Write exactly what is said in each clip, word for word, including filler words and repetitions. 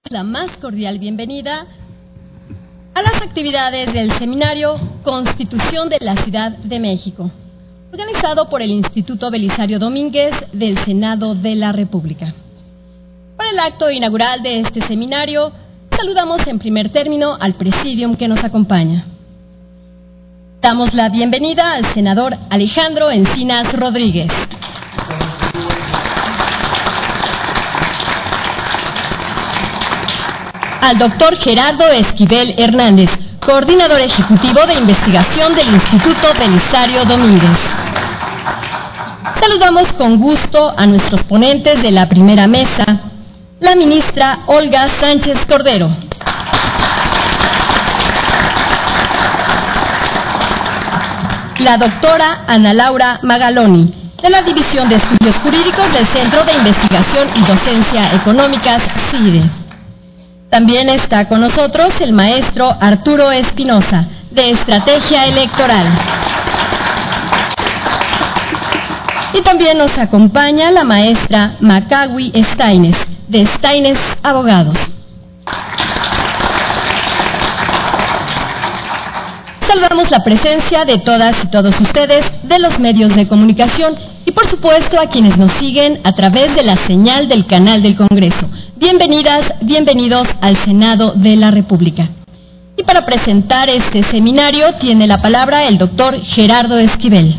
La más cordial bienvenida a las actividades del seminario Constitución de la Ciudad de México, organizado por el Instituto Belisario Domínguez del Senado de la República. Para el acto inaugural de este seminario, saludamos en primer término al Presidium que nos acompaña. Damos la bienvenida al senador Alejandro Encinas Rodríguez. Al doctor Gerardo Esquivel Hernández, coordinador ejecutivo de investigación del Instituto Belisario Domínguez. Saludamos con gusto a nuestros ponentes de la primera mesa, la ministra Olga Sánchez Cordero, la doctora Ana Laura Magaloni, de la División de Estudios Jurídicos del Centro de Investigación y Docencia Económicas, CIDE. También está con nosotros el maestro Arturo Espinosa, de Estrategia Electoral. Y también nos acompaña la maestra Macawi Staines, de Staines Abogados. Saludamos la presencia de todas y todos ustedes de los medios de comunicación y por supuesto a quienes nos siguen a través de la señal del canal del Congreso. Bienvenidas, bienvenidos al Senado de la República. Y para presentar este seminario tiene la palabra el doctor Gerardo Esquivel.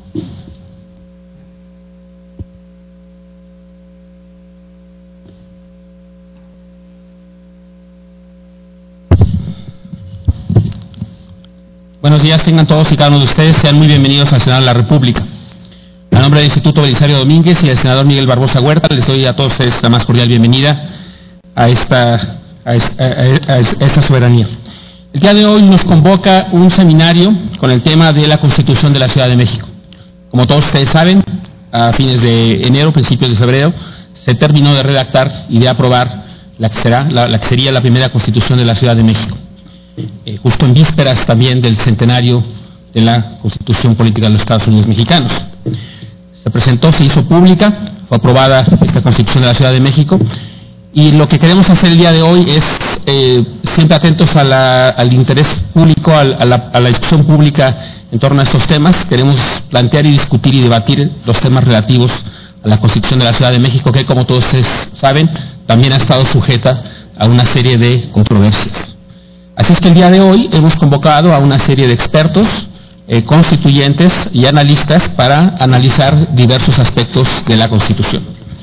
Buenos días, tengan todos y cada uno de ustedes, sean muy bienvenidos al Senado de la República. A nombre del Instituto Belisario Domínguez y del senador Miguel Barbosa Huerta, les doy a todos ustedes la más cordial bienvenida a esta, a esta, a esta soberanía. El día de hoy nos convoca un seminario con el tema de la Constitución de la Ciudad de México. Como todos ustedes saben, a fines de enero, principios de febrero, se terminó de redactar y de aprobar la que, será, la, la que sería la primera Constitución de la Ciudad de México. Eh, justo en vísperas también del centenario de la Constitución Política de los Estados Unidos Mexicanos. Se presentó, se hizo pública, fue aprobada esta Constitución de la Ciudad de México y lo que queremos hacer el día de hoy es, eh, siempre atentos a la, al interés público, a la, a la discusión pública en torno a estos temas, queremos plantear y discutir y debatir los temas relativos a la Constitución de la Ciudad de México, que como todos ustedes saben, también ha estado sujeta a una serie de controversias. Así es que el día de hoy hemos convocado a una serie de expertos, eh, constituyentes y analistas para analizar diversos aspectos de la Constitución.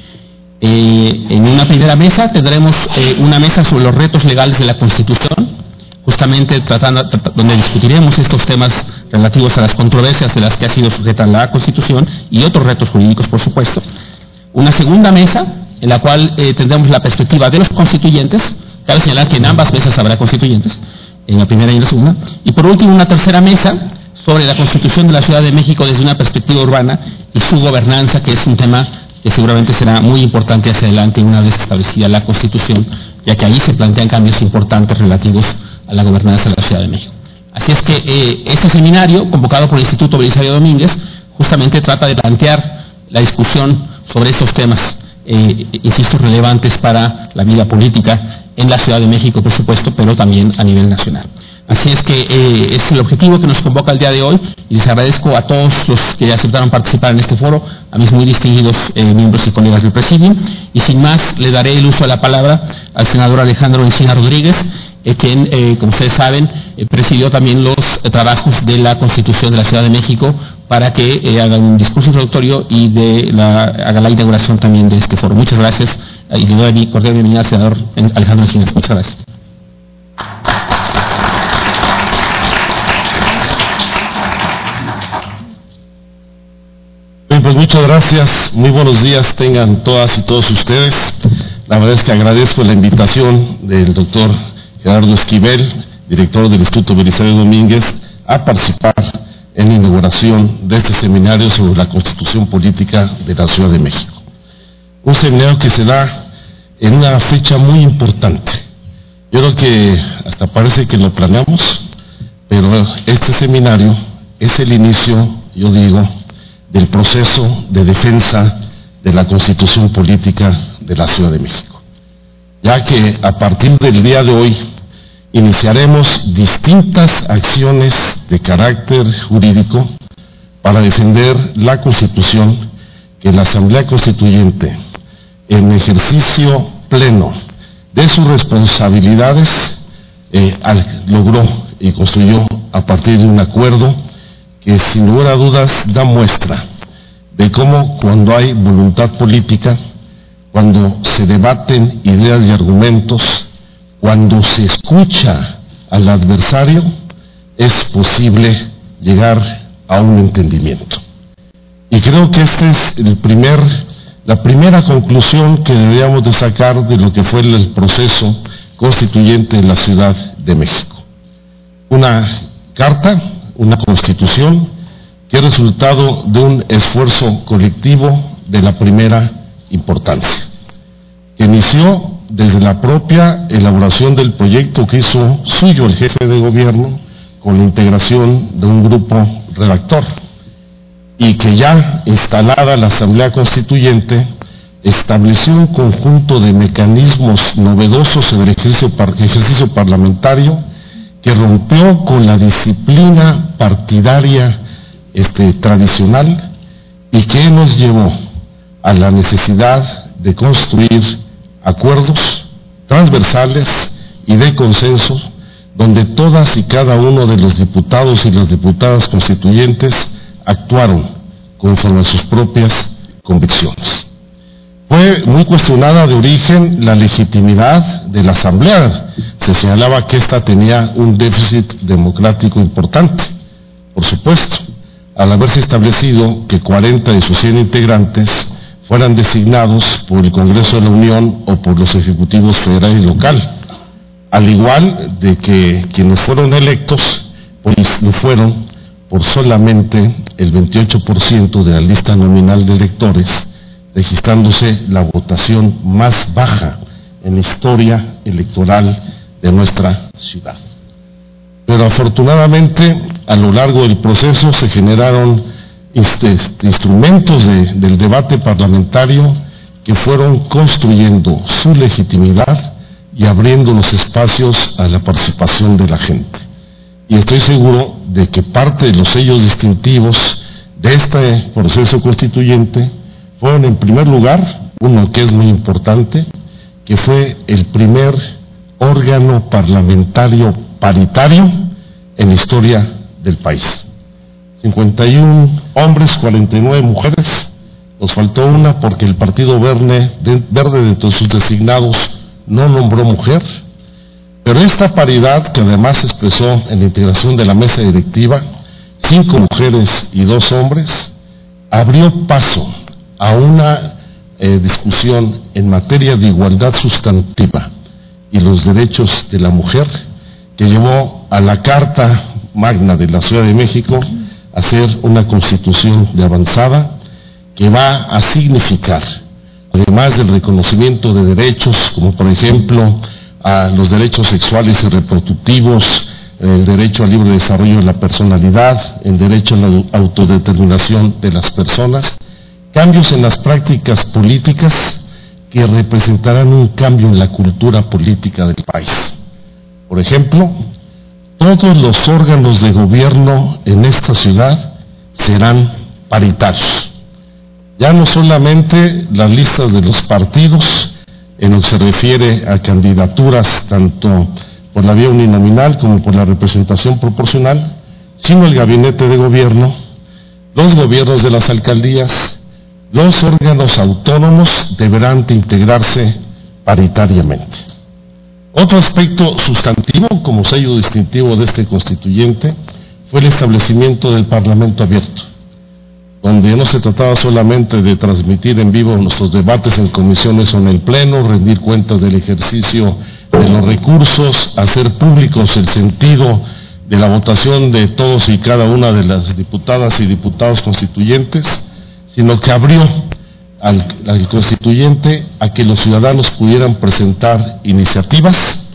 Eh, en una primera mesa tendremos eh, una mesa sobre los retos legales de la Constitución, justamente tratando, trat- donde discutiremos estos temas relativos a las controversias de las que ha sido sujeta la Constitución y otros retos jurídicos, por supuesto. Una segunda mesa en la cual eh, tendremos la perspectiva de los constituyentes. Cabe señalar que en ambas mesas habrá constituyentes, en la primera y en la segunda. Y por último, una tercera mesa sobre la Constitución de la Ciudad de México desde una perspectiva urbana y su gobernanza, que es un tema que seguramente será muy importante hacia adelante una vez establecida la Constitución, ya que ahí se plantean cambios importantes relativos a la gobernanza de la Ciudad de México. Así es que eh, este seminario, convocado por el Instituto Belisario Domínguez, justamente trata de plantear la discusión sobre estos temas, eh, insisto, relevantes para la vida política en la Ciudad de México, por supuesto, pero también a nivel nacional. Así es que eh, es el objetivo que nos convoca el día de hoy y les agradezco a todos los que aceptaron participar en este foro, a mis muy distinguidos eh, miembros y colegas del Presidium, y sin más le daré el uso de la palabra al senador Alejandro Encinas Rodríguez, eh, quien, eh, como ustedes saben, eh, presidió también los eh, trabajos de la Constitución de la Ciudad de México para que eh, haga un discurso introductorio y de la, haga la inauguración también de este foro. Muchas gracias y le doy mi cordial bienvenida al senador Alejandro Encinas. Muchas gracias. Bien, pues muchas gracias, muy buenos días tengan todas y todos ustedes. La verdad es que agradezco la invitación del doctor Gerardo Esquivel, director del Instituto Belisario Domínguez, a participar en la inauguración de este seminario sobre la Constitución Política de la Ciudad de México. Un seminario que se da en una fecha muy importante. Yo creo que hasta parece que lo planeamos, pero este seminario es el inicio, yo digo, del proceso de defensa de la Constitución Política de la Ciudad de México. ya que a partir del día de hoy iniciaremos distintas acciones de carácter jurídico para defender la Constitución que la Asamblea Constituyente, en ejercicio pleno de sus responsabilidades, eh, al, logró y construyó a partir de un acuerdo que sin lugar a dudas da muestra de cómo cuando hay voluntad política, cuando se debaten ideas y argumentos, cuando se escucha al adversario, es posible llegar a un entendimiento. Y creo que esta es el primer, la primera conclusión que deberíamos de sacar de lo que fue el proceso constituyente en la Ciudad de México. Una carta, una constitución, que es resultado de un esfuerzo colectivo de la primera importancia, que inició desde la propia elaboración del proyecto que hizo suyo el jefe de gobierno con la integración de un grupo redactor, y que ya instalada la Asamblea Constituyente estableció un conjunto de mecanismos novedosos en el ejercicio, ejercicio parlamentario que rompió con la disciplina partidaria este, tradicional y que nos llevó a la necesidad de construir acuerdos transversales y de consenso, donde todas y cada uno de los diputados y las diputadas constituyentes actuaron conforme a sus propias convicciones. Fue muy cuestionada de origen la legitimidad de la Asamblea. Se señalaba que ésta tenía un déficit democrático importante, por supuesto, al haberse establecido que cuarenta de sus cien integrantes fueran designados por el Congreso de la Unión o por los ejecutivos federal y local, al igual de que quienes fueron electos, pues lo fueron por solamente el veintiocho por ciento de la lista nominal de electores, registrándose la votación más baja en la historia electoral de nuestra ciudad. Pero afortunadamente, a lo largo del proceso se generaron este, instrumentos de, del debate parlamentario que fueron construyendo su legitimidad y abriendo los espacios a la participación de la gente. Y estoy seguro de que parte de los sellos distintivos de este proceso constituyente fueron, en primer lugar, uno que es muy importante, que fue el primer órgano parlamentario paritario en la historia del país. cincuenta y uno hombres, cuarenta y nueve mujeres, nos faltó una porque el Partido Verde, de, Verde dentro de sus designados no nombró mujer, pero esta paridad, que además se expresó en la integración de la mesa directiva, cinco mujeres y dos hombres, abrió paso a una eh, discusión en materia de igualdad sustantiva y los derechos de la mujer, que llevó a la Carta Magna de la Ciudad de México a ser una constitución de avanzada que va a significar, además del reconocimiento de derechos, como por ejemplo a los derechos sexuales y reproductivos, el derecho al libre desarrollo de la personalidad, el derecho a la autodeterminación de las personas, cambios en las prácticas políticas que representarán un cambio en la cultura política del país. Por ejemplo, todos los órganos de gobierno en esta ciudad serán paritarios. Ya no solamente las listas de los partidos, en lo que se refiere a candidaturas tanto por la vía uninominal como por la representación proporcional, sino el gabinete de gobierno, los gobiernos de las alcaldías, los órganos autónomos deberán de integrarse paritariamente. Otro aspecto sustantivo como sello distintivo de este constituyente fue el establecimiento del Parlamento abierto, donde no se trataba solamente de transmitir en vivo nuestros debates en comisiones o en el Pleno, rendir cuentas del ejercicio de los recursos, hacer públicos el sentido de la votación de todos y cada una de las diputadas y diputados constituyentes, sino que abrió al, al constituyente a que los ciudadanos pudieran presentar iniciativas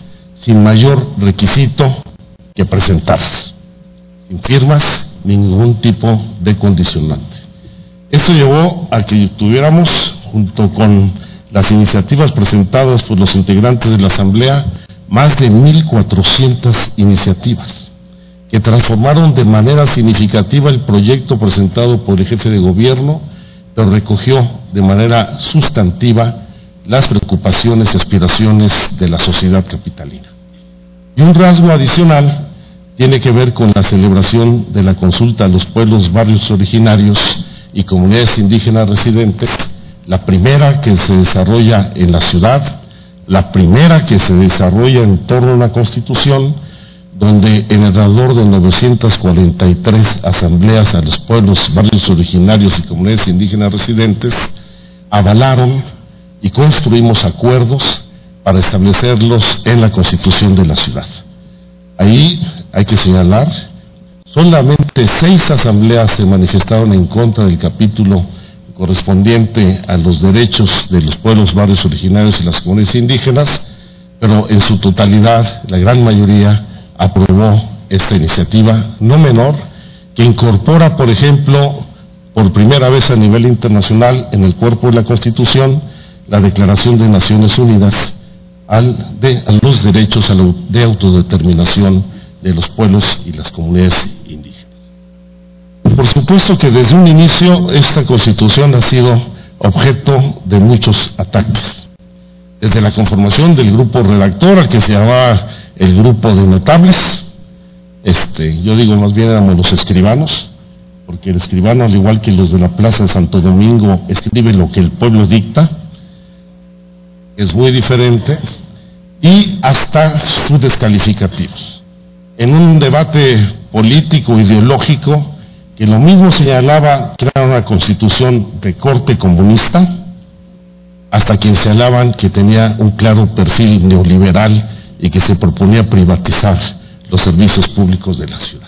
sin mayor requisito que presentarlas, sin firmas, ningún tipo de condicionante. Esto llevó a que tuviéramos, junto con las iniciativas presentadas por los integrantes de la Asamblea, más de mil cuatrocientas iniciativas, que transformaron de manera significativa el proyecto presentado por el jefe de gobierno, pero recogió de manera sustantiva las preocupaciones y aspiraciones de la sociedad capitalina. Y un rasgo adicional tiene que ver con la celebración de la consulta a los pueblos, barrios originarios y comunidades indígenas residentes, la primera que se desarrolla en la ciudad, la primera que se desarrolla en torno a una constitución, donde en alrededor de novecientas cuarenta y tres asambleas a los pueblos, barrios originarios y comunidades indígenas residentes avalaron y construimos acuerdos para establecerlos en la constitución de la ciudad. Ahí hay que señalar, solamente seis asambleas se manifestaron en contra del capítulo correspondiente a los derechos de los pueblos, barrios originarios y las comunidades indígenas, pero en su totalidad, la gran mayoría aprobó esta iniciativa no menor, que incorpora, por ejemplo, por primera vez a nivel internacional en el cuerpo de la Constitución, la Declaración de Naciones Unidas al de, a los derechos a la, de autodeterminación de los pueblos y las comunidades indígenas. Por supuesto que desde un inicio esta Constitución ha sido objeto de muchos ataques. Desde la conformación del grupo redactor, al que se llamaba el grupo de notables, este, yo digo más bien éramos los escribanos, porque el escribano, al igual que los de la Plaza de Santo Domingo, escribe lo que el pueblo dicta, es muy diferente, y hasta sus descalificativos. En un debate político, ideológico, que lo mismo señalaba que era una constitución de corte comunista, hasta quien señalaban que tenía un claro perfil neoliberal y que se proponía privatizar los servicios públicos de la ciudad.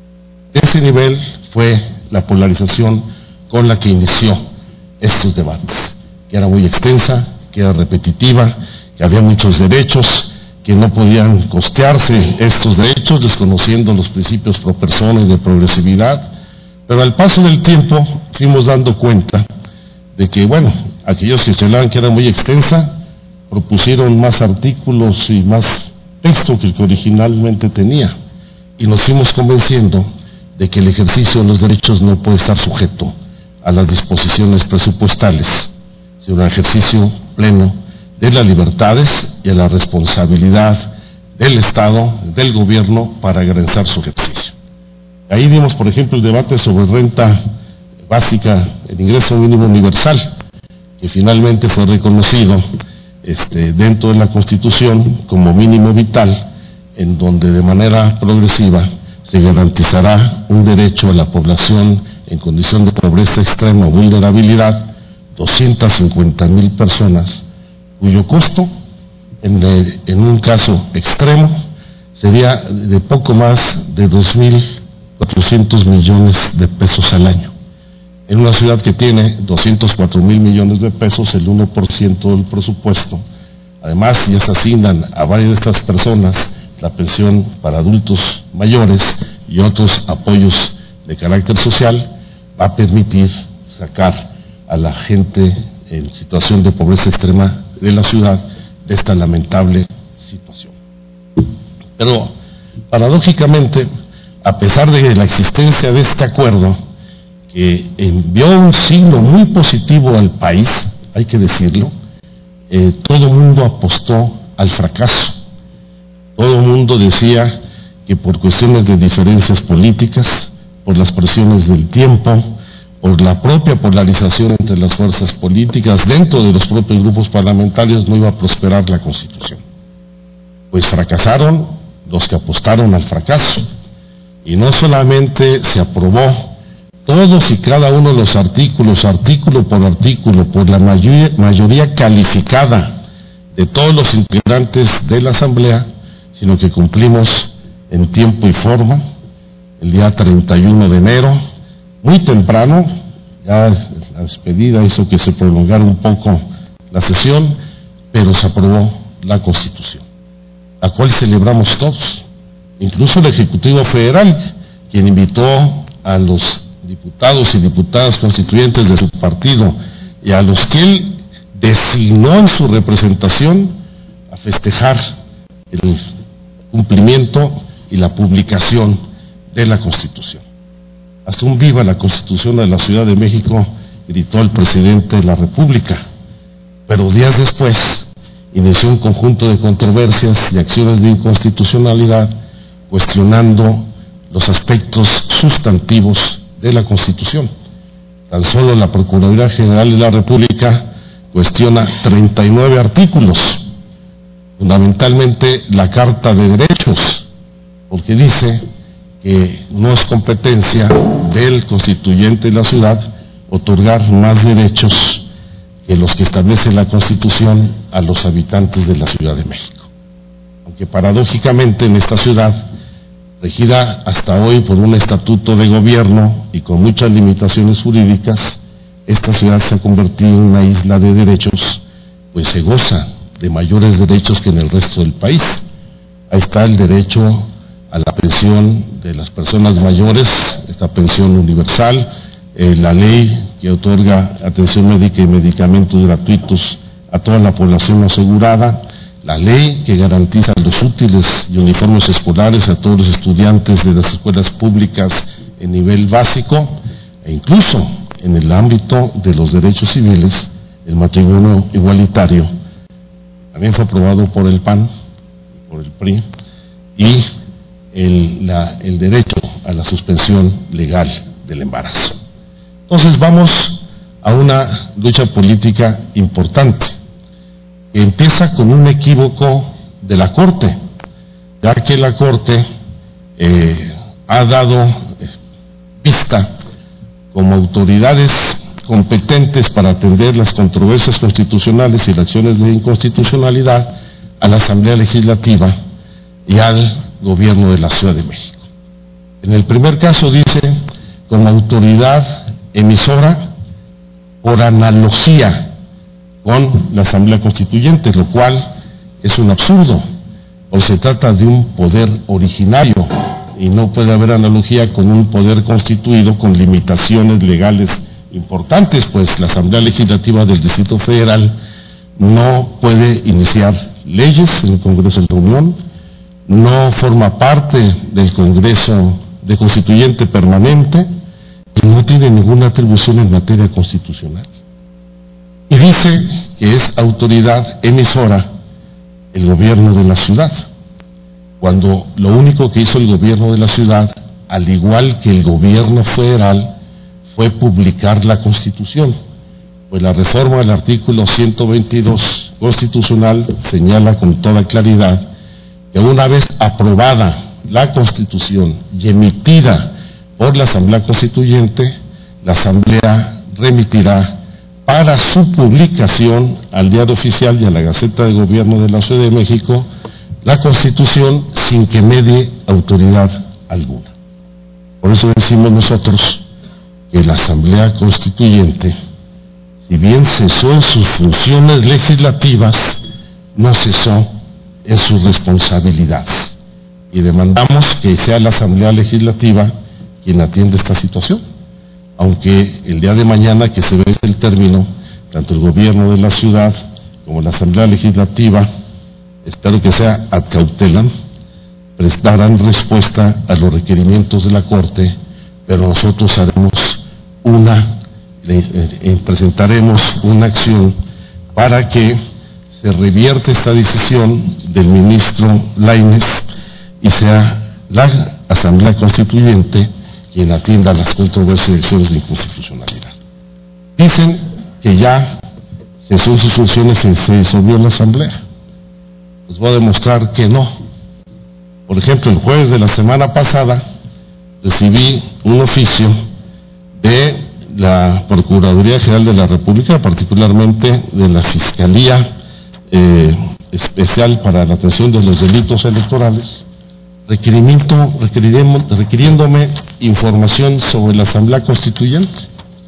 Ese nivel fue la polarización con la que inició estos debates, que era muy extensa, que era repetitiva, que había muchos derechos, que no podían costearse estos derechos, desconociendo los principios pro persona y de progresividad, pero al paso del tiempo fuimos dando cuenta de que, bueno, aquellos que señalaban que era muy extensa, propusieron más artículos y más texto que el que originalmente tenía, y nos fuimos convenciendo de que el ejercicio de los derechos no puede estar sujeto a las disposiciones presupuestales, sino un ejercicio pleno de las libertades y a la responsabilidad del Estado, del gobierno, para garantizar su ejercicio. Ahí dimos, por ejemplo, el debate sobre renta básica, el ingreso mínimo universal, que finalmente fue reconocido este, dentro de la Constitución como mínimo vital, en donde de manera progresiva se garantizará un derecho a la población en condición de pobreza extrema o vulnerabilidad, doscientas cincuenta mil personas, cuyo costo, en, el, en un caso extremo, sería de poco más de dos mil cuatrocientos millones de pesos al año. En una ciudad que tiene doscientos cuatro mil millones de pesos, el uno por ciento del presupuesto, además ya se asignan a varias de estas personas la pensión para adultos mayores y otros apoyos de carácter social, va a permitir sacar a la gente en situación de pobreza extrema de la ciudad de esta lamentable situación. Pero, paradójicamente, a pesar de la existencia de este acuerdo, que envió un signo muy positivo al país, hay que decirlo, eh, todo el mundo apostó al fracaso. Todo el mundo decía que por cuestiones de diferencias políticas, por las presiones del tiempo, por la propia polarización entre las fuerzas políticas, dentro de los propios grupos parlamentarios, no iba a prosperar la Constitución. Pues fracasaron los que apostaron al fracaso. Y no solamente se aprobó todos y cada uno de los artículos, artículo por artículo, por la mayoría, mayoría calificada de todos los integrantes de la Asamblea, sino que cumplimos en tiempo y forma, el día treinta y uno de enero, muy temprano, ya la despedida hizo que se prolongara un poco la sesión, pero se aprobó la Constitución, la cual celebramos todos, incluso el Ejecutivo Federal, quien invitó a los diputados y diputadas constituyentes de su partido y a los que él designó en su representación a festejar el cumplimiento y la publicación de la Constitución. Hasta un viva la Constitución de la Ciudad de México, gritó el presidente de la República, pero días después inició un conjunto de controversias y acciones de inconstitucionalidad cuestionando los aspectos sustantivos de la Constitución. Tan solo la Procuraduría General de la República cuestiona treinta y nueve artículos, fundamentalmente la Carta de Derechos, porque dice que no es competencia del constituyente de la ciudad otorgar más derechos que los que establece la Constitución a los habitantes de la Ciudad de México. Aunque paradójicamente en esta ciudad, regida hasta hoy por un estatuto de gobierno y con muchas limitaciones jurídicas, esta ciudad se ha convertido en una isla de derechos, pues se goza de mayores derechos que en el resto del país. Ahí está el derecho a la pensión de las personas mayores, esta pensión universal, eh, la ley que otorga atención médica y medicamentos gratuitos a toda la población asegurada, la ley que garantiza los útiles y uniformes escolares a todos los estudiantes de las escuelas públicas en nivel básico, e incluso en el ámbito de los derechos civiles, el matrimonio igualitario, también fue aprobado por el P A N, por el P R I, y el, la, el derecho a la suspensión legal del embarazo. Entonces vamos a una lucha política importante, que empieza con un equívoco de la Corte, ya que la Corte eh, ha dado vista como autoridades competentes para atender las controversias constitucionales y las acciones de inconstitucionalidad a la Asamblea Legislativa y al Gobierno de la Ciudad de México. En el primer caso dice, como autoridad emisora por analogía con la Asamblea Constituyente, lo cual es un absurdo, o se trata de un poder originario y no puede haber analogía con un poder constituido con limitaciones legales importantes, pues la Asamblea Legislativa del Distrito Federal no puede iniciar leyes en el Congreso de la Unión, no forma parte del Congreso de Constituyente Permanente y no tiene ninguna atribución en materia constitucional. Y dice que es autoridad emisora el gobierno de la ciudad, cuando lo único que hizo el gobierno de la ciudad, al igual que el gobierno federal, fue publicar la Constitución, pues la reforma del artículo ciento veintidós constitucional señala con toda claridad que una vez aprobada la Constitución y emitida por la Asamblea Constituyente, la Asamblea remitirá para su publicación al Diario Oficial y a la Gaceta de Gobierno de la Ciudad de México la Constitución sin que medie autoridad alguna. Por eso decimos nosotros que la Asamblea Constituyente, si bien cesó en sus funciones legislativas, no cesó en sus responsabilidades. Y demandamos que sea la Asamblea Legislativa quien atiende esta situación, aunque el día de mañana que se vence el término, tanto el gobierno de la ciudad como la Asamblea Legislativa, espero que sea ad cautelam, prestarán respuesta a los requerimientos de la Corte, pero nosotros haremos una, eh, presentaremos una acción para que se revierta esta decisión del ministro Lainez y sea la Asamblea Constituyente quien atienda las controversias y acciones de inconstitucionalidad. Dicen que ya cesó en sus funciones y se disolvió la Asamblea. Les voy a demostrar que no. Por ejemplo, el jueves de la semana pasada recibí un oficio de la Procuraduría General de la República, particularmente de la Fiscalía eh, Especial para la Atención de los Delitos Electorales, requerimiento, requiriéndome información sobre la Asamblea Constituyente,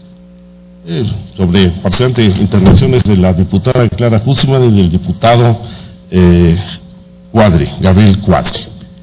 eh, sobre particularmente intervenciones de la diputada Clara Husman y del diputado eh, Cuadri, Gabriel Cuadri,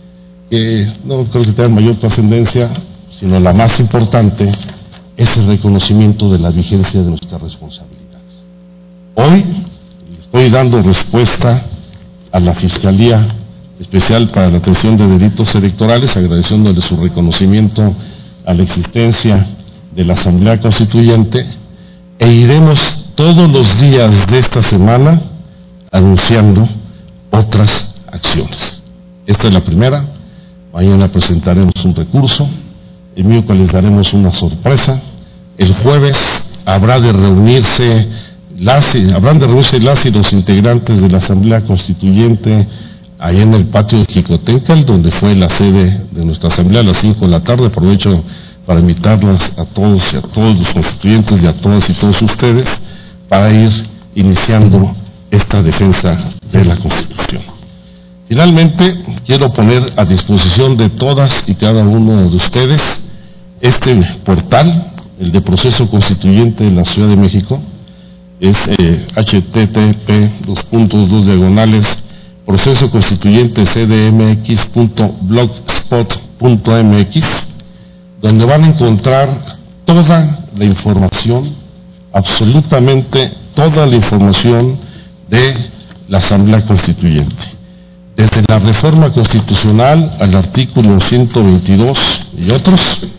que no creo que tenga mayor trascendencia, sino la más importante es el reconocimiento de la vigencia de nuestras responsabilidades. Hoy estoy dando respuesta a la Fiscalía Especial para la Atención de Delitos Electorales, agradeciéndole su reconocimiento a la existencia de la Asamblea Constituyente, e iremos todos los días de esta semana anunciando otras acciones. Esta es la primera. Mañana presentaremos un recurso, el miércoles daremos una sorpresa, el jueves habrá de reunirse las, habrán de reunirse las y los integrantes de la Asamblea Constituyente allá en el patio de Jicotencal, donde fue la sede de nuestra Asamblea a las cinco de la tarde. Aprovecho para invitarlas a todos y a todos los constituyentes y a todas y todos ustedes para ir iniciando esta defensa de la Constitución. Finalmente, quiero poner a disposición de todas y cada uno de ustedes este portal, el de Proceso Constituyente de la Ciudad de México. Es eh, h t t p dos puntos dos diagonales proceso constituyente c d m x punto blogspot punto m x, donde van a encontrar toda la información, absolutamente toda la información de la Asamblea Constituyente, desde la reforma constitucional al artículo ciento veintidós y otros,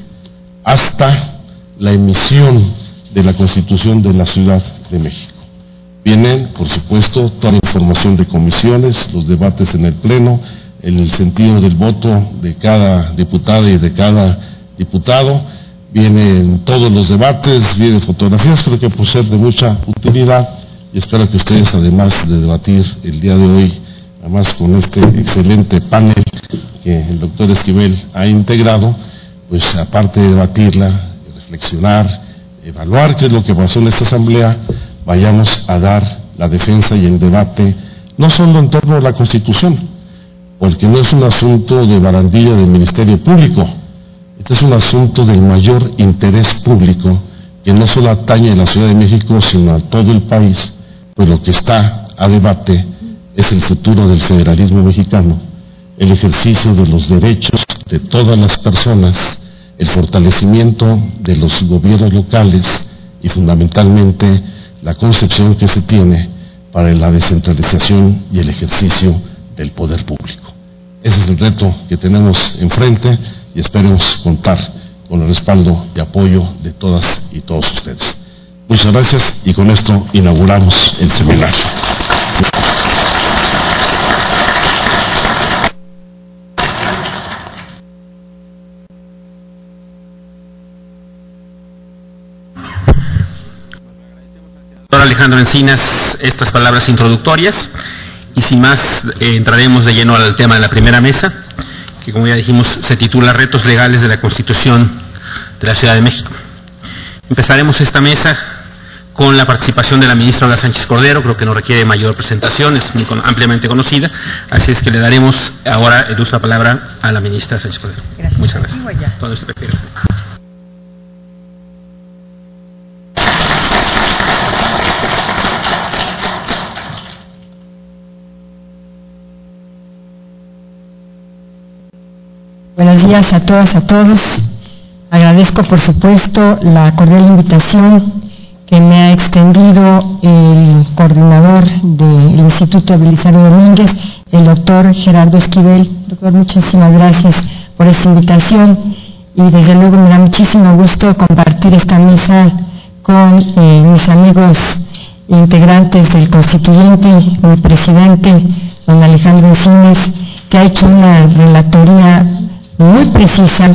hasta la emisión de la Constitución de la Ciudad de México. Vienen, por supuesto, toda la información de comisiones, los debates en el Pleno, en el sentido del voto de cada diputada y de cada diputado. Vienen todos los debates, vienen fotografías, creo que puede ser de mucha utilidad, y espero que ustedes, además de debatir el día de hoy, además con este excelente panel que el doctor Esquivel ha integrado, pues aparte de debatirla, reflexionar, evaluar qué es lo que pasó en esta asamblea, vayamos a dar la defensa y el debate, no solo en torno a la Constitución, porque no es un asunto de barandilla del Ministerio Público, este es un asunto del mayor interés público, que no solo atañe a la Ciudad de México, sino a todo el país, pues lo que está a debate es el futuro del federalismo mexicano, el ejercicio de los derechos de todas las personas, el fortalecimiento de los gobiernos locales y fundamentalmente la concepción que se tiene para la descentralización y el ejercicio del poder público. Ese es el reto que tenemos enfrente y esperemos contar con el respaldo y apoyo de todas y todos ustedes. Muchas gracias y con esto inauguramos el seminario. Alejandro Encinas estas palabras introductorias y sin más eh, entraremos de lleno al tema de la primera mesa, que como ya dijimos se titula Retos legales de la Constitución de la Ciudad de México. Empezaremos esta mesa con la participación de la ministra Olga Sánchez Cordero. Creo que no requiere mayor presentación, es muy con, ampliamente conocida, así es que le daremos ahora el uso de la palabra a la ministra Sánchez Cordero. Gracias. Muchas gracias. ¿Dónde usted prefiere? Buenos días a todas, a todos. Agradezco, por supuesto, la cordial invitación que me ha extendido el coordinador del Instituto Belisario Domínguez, el doctor Gerardo Esquivel. Doctor, muchísimas gracias por esta invitación y desde luego me da muchísimo gusto compartir esta mesa con eh, mis amigos integrantes del Constituyente, mi presidente, don Alejandro Encinas, que ha hecho una relatoría muy precisa,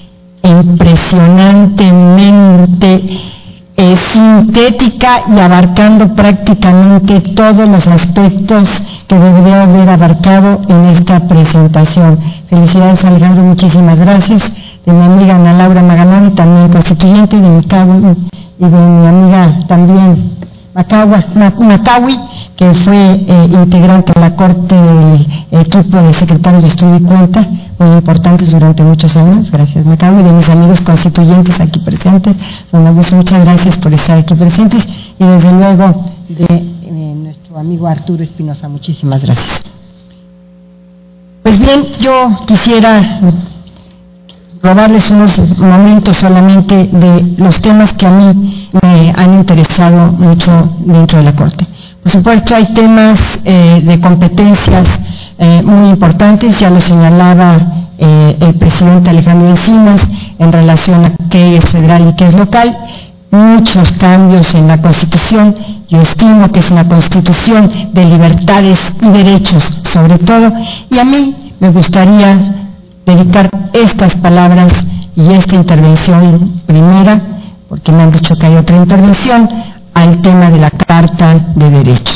impresionantemente eh, sintética y abarcando prácticamente todos los aspectos que debería haber abarcado en esta presentación. Felicidades, Alejandro, muchísimas gracias. De mi amiga Ana Laura Magaloni, también constituyente, de mi cabo, y de mi amiga también Macagua, Macawi, que fue eh, integrante de la Corte del equipo de secretarios de estudio y cuenta, muy importantes durante muchos años. Gracias, Macawi, de mis amigos constituyentes aquí presentes. Don Augusto, muchas gracias por estar aquí presentes, y desde luego de eh, nuestro amigo Arturo Espinosa, muchísimas gracias. Pues bien, yo quisiera robarles unos momentos solamente de los temas que a mí me han interesado mucho dentro de la Corte. Por supuesto, hay temas eh, de competencias eh, muy importantes, ya lo señalaba eh, el presidente Alejandro Encinas en relación a qué es federal y qué es local. Muchos cambios en la Constitución. Yo estimo que es una Constitución de libertades y derechos, sobre todo, y a mí me gustaría dedicar estas palabras y esta intervención primera, porque me han dicho que hay otra intervención, al tema de la Carta de Derechos.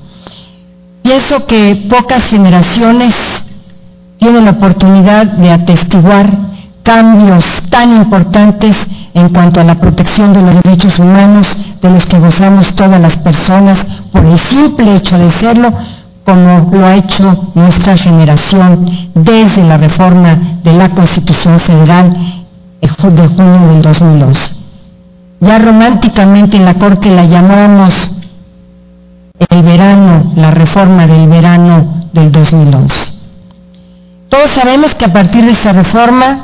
Pienso que pocas generaciones tienen la oportunidad de atestiguar cambios tan importantes en cuanto a la protección de los derechos humanos de los que gozamos todas las personas por el simple hecho de serlo, como lo ha hecho nuestra generación desde la reforma de la Constitución Federal de junio del dos mil once. Ya románticamente en la Corte la llamábamos el verano, la reforma del verano del dos mil once. Todos sabemos que a partir de esa reforma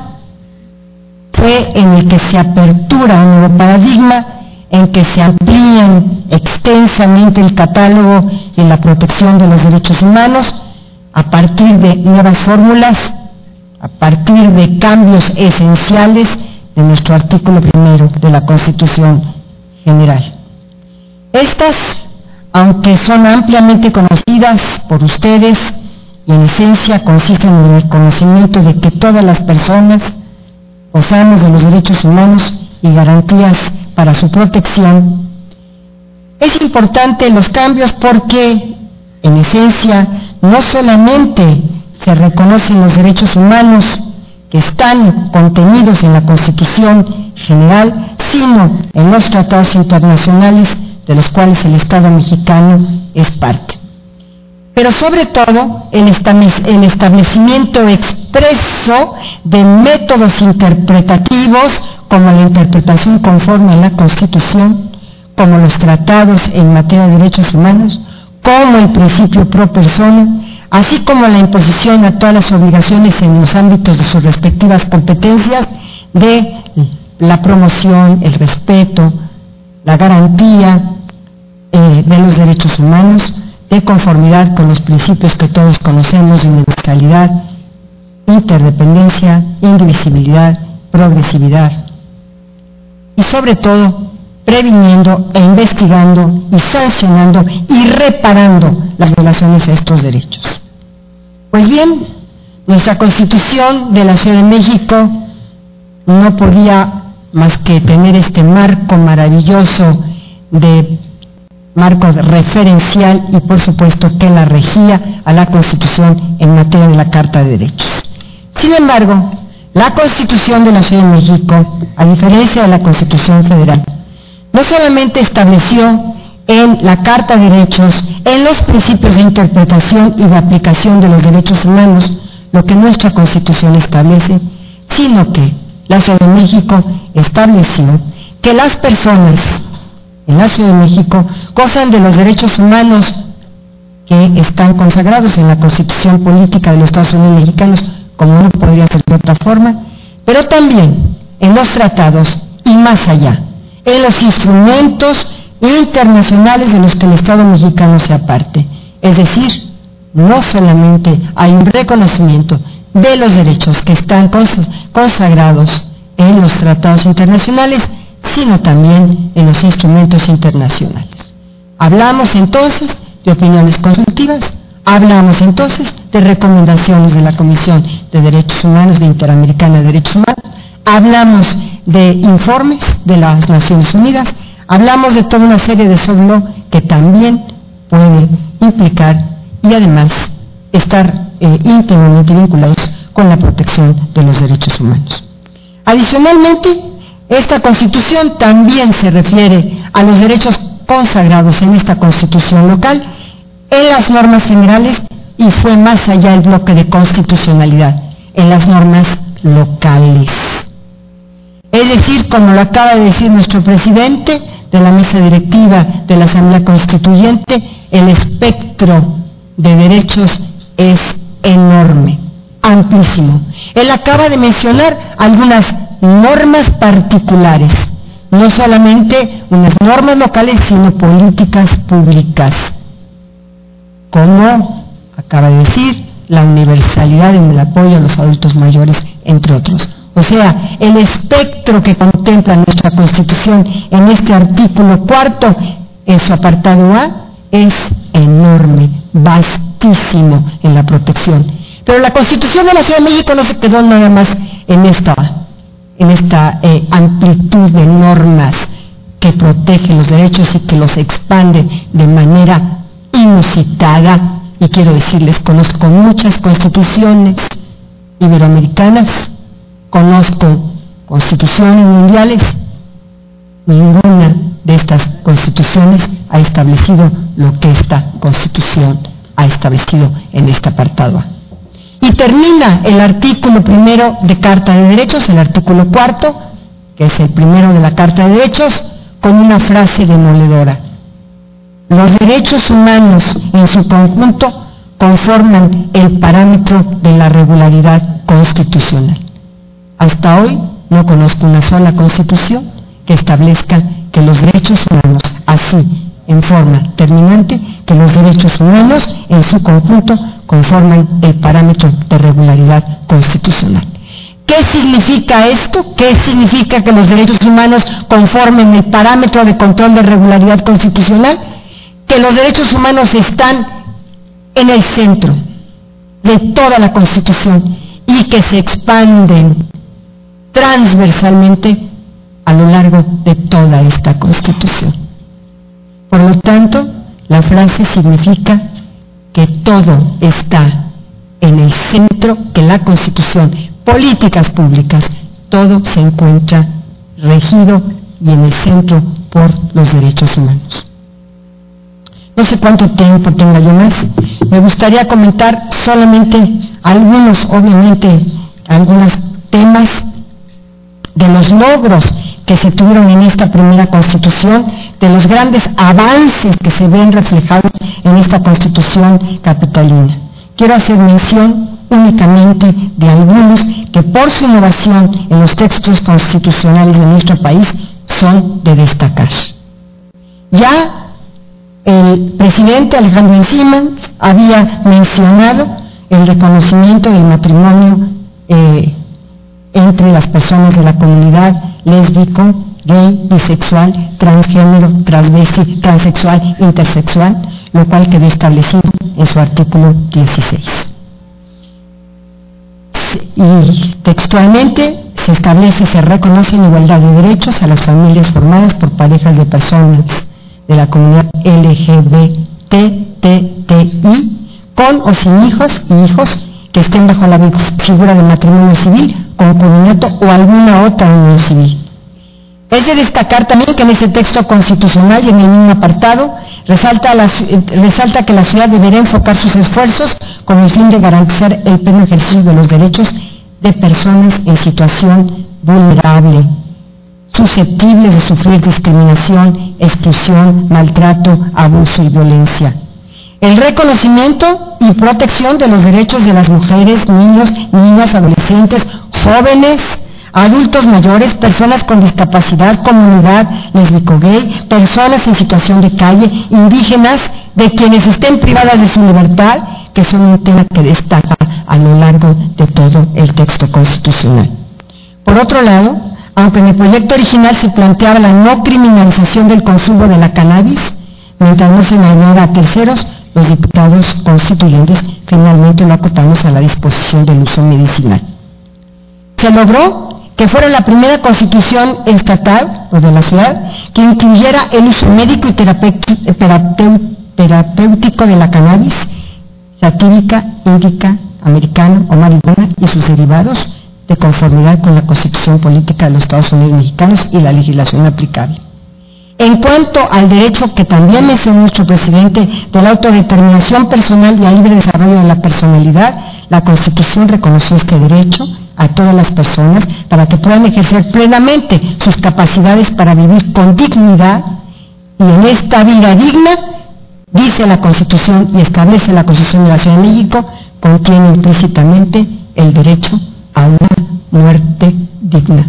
fue en el que se apertura un nuevo paradigma, en que se amplían extensamente el catálogo y la protección de los derechos humanos a partir de nuevas fórmulas, a partir de cambios esenciales de nuestro artículo primero de la Constitución General. Estas, aunque son ampliamente conocidas por ustedes, y en esencia consisten en el conocimiento de que todas las personas gozamos de los derechos humanos y garantías para su protección, es importante los cambios porque, en esencia, no solamente se reconocen los derechos humanos que están contenidos en la Constitución General, sino en los tratados internacionales de los cuales el Estado mexicano es parte. Pero sobre todo, el establecimiento expreso de métodos interpretativos como la interpretación conforme a la Constitución, como los tratados en materia de derechos humanos, como el principio pro persona, así como la imposición a todas las obligaciones en los ámbitos de sus respectivas competencias de la promoción, el respeto, la garantía eh, de los derechos humanos, de conformidad con los principios que todos conocemos de universalidad, interdependencia, indivisibilidad, progresividad, y sobre todo previniendo e investigando y sancionando y reparando las violaciones a estos derechos. Pues bien, nuestra Constitución de la Ciudad de México no podía más que tener este marco maravilloso de marco referencial y por supuesto que la regía a la Constitución en materia de la Carta de Derechos. Sin embargo, la Constitución de la Ciudad de México, a diferencia de la Constitución Federal, no solamente estableció en la Carta de Derechos, en los principios de interpretación y de aplicación de los derechos humanos, lo que nuestra Constitución establece, sino que la Ciudad de México estableció que las personas en la Ciudad de México gozan de los derechos humanos que están consagrados en la Constitución Política de los Estados Unidos Mexicanos, como no podría ser de otra forma, pero también en los tratados y más allá, en los instrumentos internacionales de los que el Estado mexicano sea parte. Es decir, no solamente hay un reconocimiento de los derechos que están consagrados en los tratados internacionales, sino también en los instrumentos internacionales. Hablamos entonces de opiniones consultivas, hablamos entonces de recomendaciones de la Comisión de Derechos Humanos, de Interamericana de Derechos Humanos, hablamos de informes de las Naciones Unidas, hablamos de toda una serie de soft law que también puede implicar y además estar eh, íntimamente vinculados con la protección de los derechos humanos. Adicionalmente, esta Constitución también se refiere a los derechos consagrados en esta Constitución local, en las normas generales, y fue más allá el bloque de constitucionalidad, en las normas locales. Es decir, como lo acaba de decir nuestro presidente de la mesa directiva de la Asamblea Constituyente, el espectro de derechos es enorme, amplísimo. Él acaba de mencionar algunas normas particulares, no solamente unas normas locales, sino políticas públicas, como acaba de decir, la universalidad en el apoyo a los adultos mayores, entre otros. O sea, el espectro que contempla nuestra Constitución en este artículo cuarto, en su apartado A, es enorme, vastísimo en la protección. Pero la Constitución de la Ciudad de México no se quedó nada más en esta, en esta eh, amplitud de normas que protegen los derechos y que los expande de manera inusitada. Y quiero decirles, conozco muchas constituciones iberoamericanas, conozco constituciones mundiales, ninguna de estas constituciones ha establecido lo que esta Constitución ha establecido en este apartado A. Y termina el artículo primero de Carta de Derechos, el artículo cuarto, que es el primero de la Carta de Derechos, con una frase demoledora. Los derechos humanos en su conjunto conforman el parámetro de la regularidad constitucional. Hasta hoy no conozco una sola constitución que establezca que los derechos humanos, así en forma terminante, que los derechos humanos en su conjunto conforman el parámetro de regularidad constitucional. ¿Qué significa esto? ¿Qué significa que los derechos humanos conformen el parámetro de control de regularidad constitucional? Que los derechos humanos están en el centro de toda la Constitución y que se expanden transversalmente a lo largo de toda esta Constitución. Por lo tanto, la frase significa que todo está en el centro, que la Constitución, políticas públicas, todo se encuentra regido y en el centro por los derechos humanos. No sé cuánto tiempo tenga yo más. Me gustaría comentar solamente algunos, obviamente, algunos temas de los logros que se tuvieron en esta primera Constitución, de los grandes avances que se ven reflejados en esta Constitución capitalina. Quiero hacer mención únicamente de algunos que por su innovación en los textos constitucionales de nuestro país son de destacar. Ya el presidente Alejandro Encina había mencionado el reconocimiento del matrimonio eh, entre las personas de la comunidad lésbico, gay, bisexual, transgénero, transvesti, transexual, intersexual, lo cual quedó establecido en su artículo dieciséis. Y textualmente se establece y se reconoce en igualdad de derechos a las familias formadas por parejas de personas de la comunidad L G B T T I, con o sin hijos y hijos que estén bajo la figura de matrimonio civil, concubinato o alguna otra unión civil. Es de destacar también que en ese texto constitucional y en el mismo apartado resalta, la, resalta que la ciudad deberá enfocar sus esfuerzos con el fin de garantizar el pleno ejercicio de los derechos de personas en situación vulnerable, susceptibles de sufrir discriminación, exclusión, maltrato, abuso y violencia. El reconocimiento y protección de los derechos de las mujeres, niños, niñas, adolescentes, jóvenes, adultos mayores, personas con discapacidad, comunidad lésbico-gay, personas en situación de calle, indígenas, de quienes estén privadas de su libertad, que son un tema que destaca a lo largo de todo el texto constitucional. Por otro lado, aunque en el proyecto original se planteaba la no criminalización del consumo de la cannabis, mientras no se engañara a terceros, los diputados constituyentes finalmente lo acotamos a la disposición del uso medicinal. Se logró que fuera la primera constitución estatal, o de la ciudad, que incluyera el uso médico y terapéutico de la cannabis, satírica, índica, americana o marihuana y sus derivados, de conformidad con la Constitución Política de los Estados Unidos Mexicanos y la legislación aplicable. En cuanto al derecho que también mencionó nuestro presidente de la autodeterminación personal y al libre desarrollo de la personalidad, la Constitución reconoció este derecho a todas las personas para que puedan ejercer plenamente sus capacidades para vivir con dignidad, y en esta vida digna, dice la Constitución y establece la Constitución de la Ciudad de México, contiene implícitamente el derecho a una muerte digna.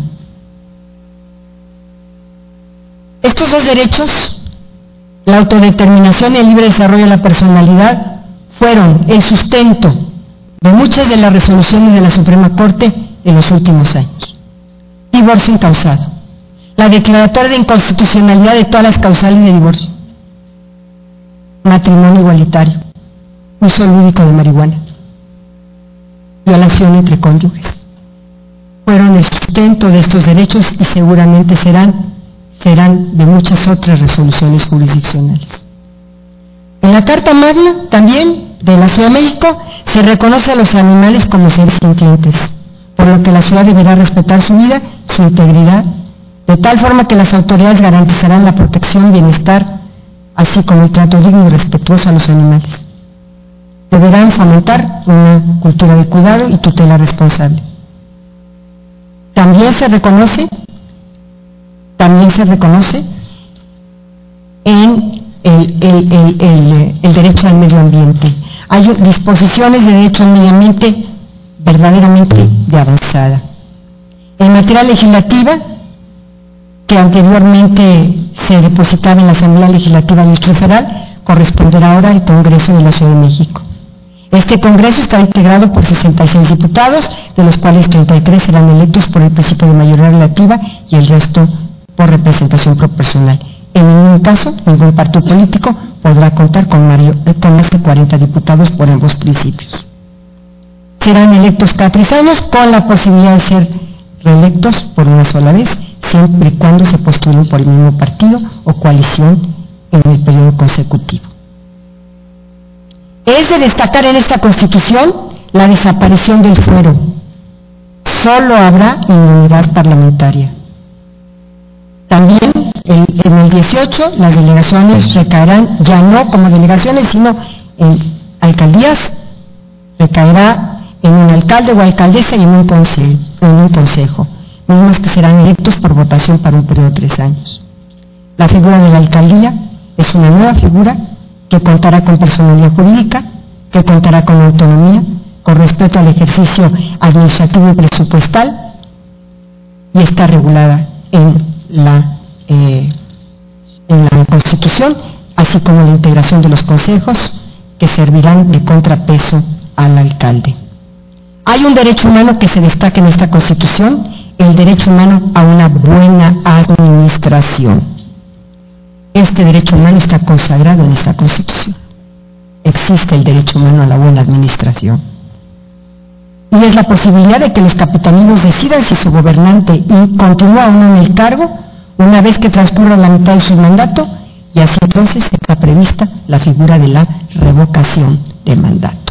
Estos dos derechos, la autodeterminación y el libre desarrollo de la personalidad, fueron el sustento de muchas de las resoluciones de la Suprema Corte en los últimos años. Divorcio incausado, la declaratoria de inconstitucionalidad de todas las causales de divorcio, matrimonio igualitario, uso lúdico de marihuana, violación entre cónyuges, fueron el sustento de estos derechos y seguramente serán, serán de muchas otras resoluciones jurisdiccionales. En la Carta Magna, también, de la Ciudad de México, se reconoce a los animales como seres sintientes, por lo que la ciudad deberá respetar su vida, su integridad, de tal forma que las autoridades garantizarán la protección, bienestar, así como el trato digno y respetuoso a los animales. Deberán fomentar una cultura de cuidado y tutela responsable. También se reconoce, también se reconoce en el, el, el, el, el derecho al medio ambiente. Hay disposiciones de derecho al medio ambiente verdaderamente de avanzada. En materia legislativa, que anteriormente se depositaba en la Asamblea Legislativa del Distrito Federal, corresponderá ahora al Congreso de la Ciudad de México. Este Congreso está integrado por sesenta y seis diputados, de los cuales treinta y tres serán electos por el principio de mayoría relativa y el resto por representación proporcional. En ningún caso, ningún partido político podrá contar con, mario, con más de cuarenta diputados por ambos principios. Serán electos cada tres años con la posibilidad de ser reelectos por una sola vez, siempre y cuando se postulen por el mismo partido o coalición en el periodo consecutivo. Es de destacar en esta Constitución la desaparición del fuero. Solo habrá inmunidad parlamentaria. También el, en el dieciocho las delegaciones recaerán ya no como delegaciones, sino en alcaldías, recaerá en un alcalde o alcaldesa y en un consejo, en un consejo, mismos que serán electos por votación para un periodo de tres años. La figura de la alcaldía es una nueva figura que contará con personalidad jurídica, que contará con autonomía, con respeto al ejercicio administrativo y presupuestal, y está regulada en la, eh, en la Constitución, así como la integración de los consejos que servirán de contrapeso al alcalde. Hay un derecho humano que se destaca en esta Constitución, el derecho humano a una buena administración. Este derecho humano está consagrado en esta Constitución. Existe el derecho humano a la buena administración. Y es la posibilidad de que los capitalinos decidan si su gobernante y continúa o no en el cargo una vez que transcurra la mitad de su mandato, y así entonces está prevista la figura de la revocación de mandato.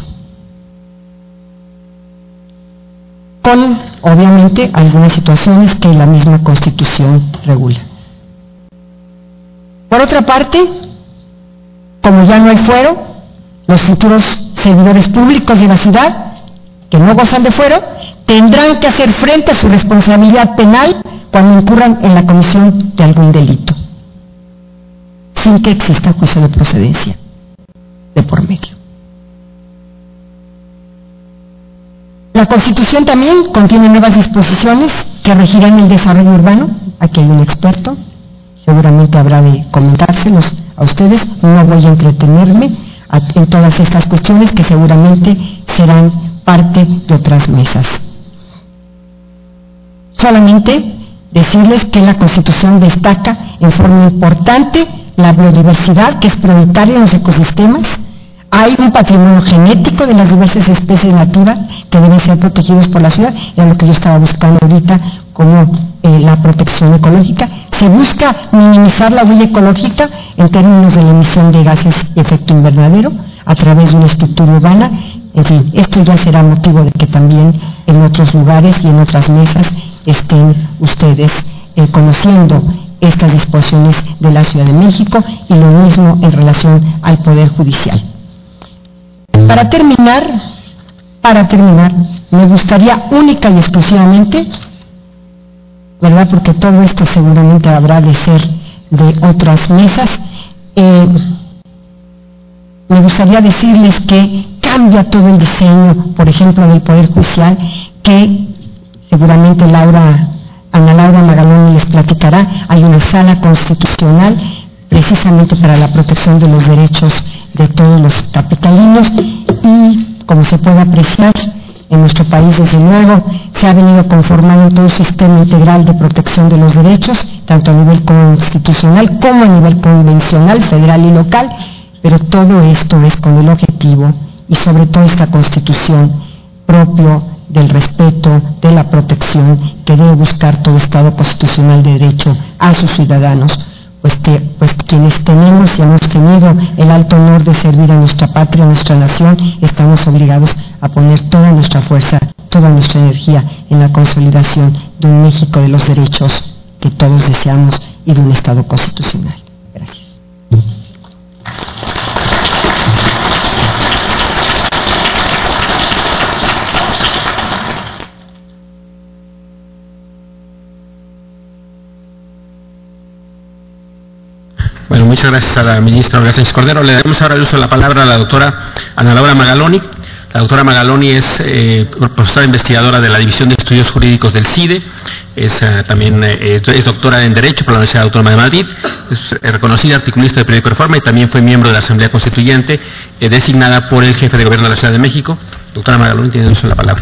Con, obviamente, algunas situaciones que la misma Constitución regula. Por otra parte, como ya no hay fuero, los futuros servidores públicos de la ciudad, que no gozan de fuero, tendrán que hacer frente a su responsabilidad penal cuando incurran en la comisión de algún delito, sin que exista juicio de procedencia de por medio. La Constitución también contiene nuevas disposiciones que regirán el desarrollo urbano. Aquí hay un experto, seguramente habrá de comentárselos a ustedes. No voy a entretenerme en todas estas cuestiones que seguramente serán parte de otras mesas. Solamente decirles que la Constitución destaca en forma importante la biodiversidad, que es prioritaria en los ecosistemas. Hay un patrimonio genético de las diversas especies nativas que deben ser protegidos por la ciudad, era lo que yo estaba buscando ahorita como eh, la protección ecológica. Se busca minimizar la huella ecológica en términos de la emisión de gases de efecto invernadero a través de una estructura urbana. En fin, esto ya será motivo de que también en otros lugares y en otras mesas estén ustedes eh, conociendo estas disposiciones de la Ciudad de México, y lo mismo en relación al Poder Judicial. Para terminar, para terminar, me gustaría única y exclusivamente, ¿verdad?, porque todo esto seguramente habrá de ser de otras mesas, eh, me gustaría decirles que cambia todo el diseño, por ejemplo, del Poder Judicial, que seguramente Laura, Ana Laura Magaloni les platicará. Hay una sala constitucional precisamente para la protección de los derechos de todos los capitalinos y, como se puede apreciar, en nuestro país, desde luego, se ha venido conformando todo un sistema integral de protección de los derechos, tanto a nivel constitucional como a nivel convencional, federal y local, pero todo esto es con el objetivo, y sobre todo esta Constitución, propio del respeto, de la protección que debe buscar todo Estado constitucional de derecho a sus ciudadanos, pues que pues quienes tenemos y hemos tenido el alto honor de servir a nuestra patria, a nuestra nación, estamos obligados a poner toda nuestra fuerza, toda nuestra energía en la consolidación de un México de los derechos que todos deseamos y de un Estado constitucional. Gracias. Bueno, muchas gracias a la ministra Olga Sánchez Cordero. Le damos ahora el uso de la palabra a la doctora Ana Laura Magaloni. La doctora Magaloni es eh, profesora investigadora de la División de Estudios Jurídicos del CIDE, es eh, también eh, es doctora en Derecho por la Universidad Autónoma de Madrid, es eh, reconocida articulista del periódico Reforma y también fue miembro de la Asamblea Constituyente, eh, designada por el jefe de gobierno de la Ciudad de México. Doctora Magaloni, tiene el uso de la palabra.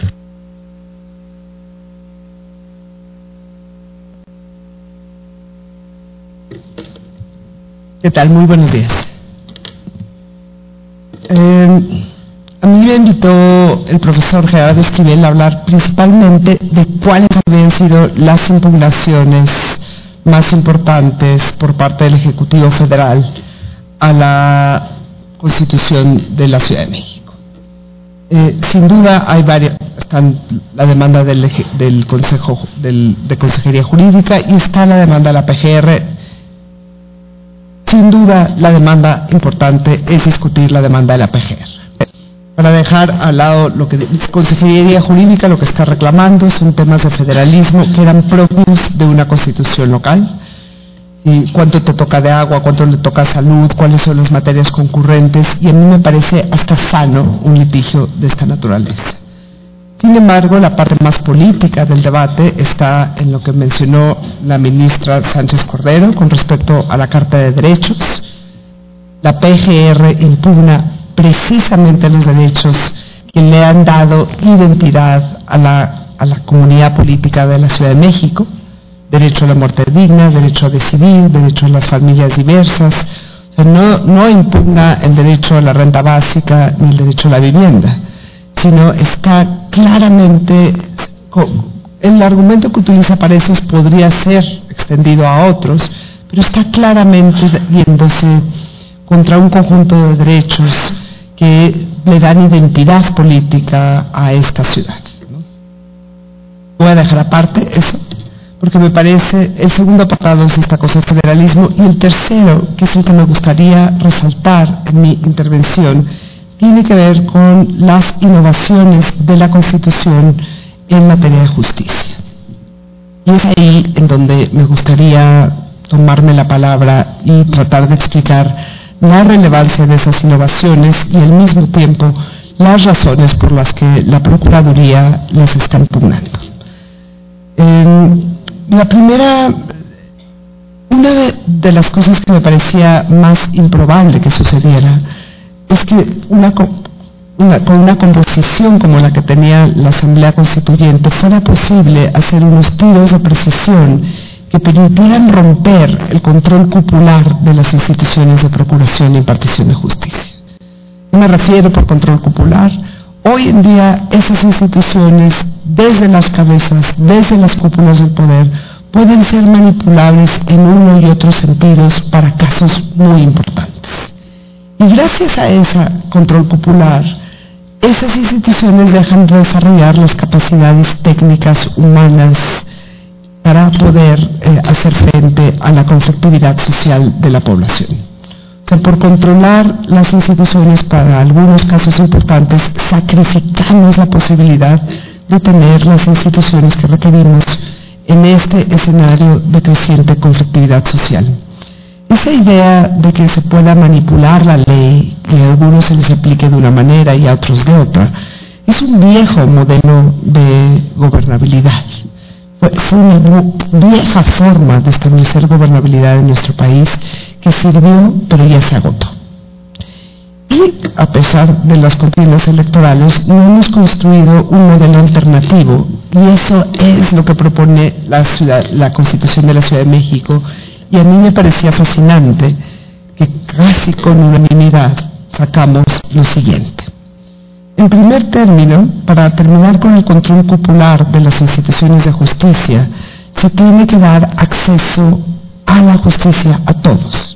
¿Qué tal? Muy buenos días. Eh, a mí me invitó el profesor Gerardo Esquivel a hablar principalmente de cuáles habían sido las impugnaciones más importantes por parte del Ejecutivo Federal a la Constitución de la Ciudad de México. Eh, sin duda hay varias, están la demanda del, del Consejo del, de Consejería Jurídica y está la demanda de la P G R. Sin duda, la demanda importante es discutir la demanda de la P G R. Para dejar al lado lo que la Consejería Jurídica lo que está reclamando son temas de federalismo que eran propios de una constitución local. ¿Sí? Cuánto te toca de agua, cuánto le toca salud, cuáles son las materias concurrentes, y a mí me parece hasta sano un litigio de esta naturaleza. Sin embargo, la parte más política del debate está en lo que mencionó la ministra Sánchez Cordero con respecto a la Carta de Derechos. La P G R impugna precisamente los derechos que le han dado identidad a la, a la comunidad política de la Ciudad de México: derecho a la muerte digna, derecho a decidir, derecho a las familias diversas. O sea, no, no impugna el derecho a la renta básica ni el derecho a la vivienda, sino está claramente, el argumento que utiliza para eso podría ser extendido a otros, pero está claramente yéndose contra un conjunto de derechos que le dan identidad política a esta ciudad, ¿no? Voy a dejar aparte eso, porque me parece, el segundo apartado es esta cosa del federalismo, y el tercero, que es el que me gustaría resaltar en mi intervención, tiene que ver con las innovaciones de la Constitución en materia de justicia. Y es ahí en donde me gustaría tomarme la palabra y tratar de explicar la relevancia de esas innovaciones y al mismo tiempo las razones por las que la Procuraduría las está impugnando. Eh, la primera, una de, de las cosas que me parecía más improbable que sucediera es que una, una, con una composición como la que tenía la Asamblea Constituyente fuera posible hacer unos tiros de precisión que permitieran romper el control cupular de las instituciones de procuración e impartición de justicia. Me refiero por control cupular. Hoy en día esas instituciones, desde las cabezas, desde las cúpulas del poder, pueden ser manipulables en uno y otros sentidos para casos muy importantes. Y gracias a ese control popular, esas instituciones dejan de desarrollar las capacidades técnicas humanas para poder eh, hacer frente a la conflictividad social de la población. O sea, por controlar las instituciones para algunos casos importantes, sacrificamos la posibilidad de tener las instituciones que requerimos en este escenario de creciente conflictividad social. Esa idea de que se pueda manipular la ley y a algunos se les aplique de una manera y a otros de otra, es un viejo modelo de gobernabilidad. Fue una vieja forma de establecer gobernabilidad en nuestro país que sirvió, pero ya se agotó. Y a pesar de las contiendas electorales, no hemos construido un modelo alternativo, y eso es lo que propone la, ciudad, la Constitución de la Ciudad de México, y a mí me parecía fascinante que casi con unanimidad sacamos lo siguiente. En primer término, para terminar con el control popular de las instituciones de justicia, se tiene que dar acceso a la justicia a todos.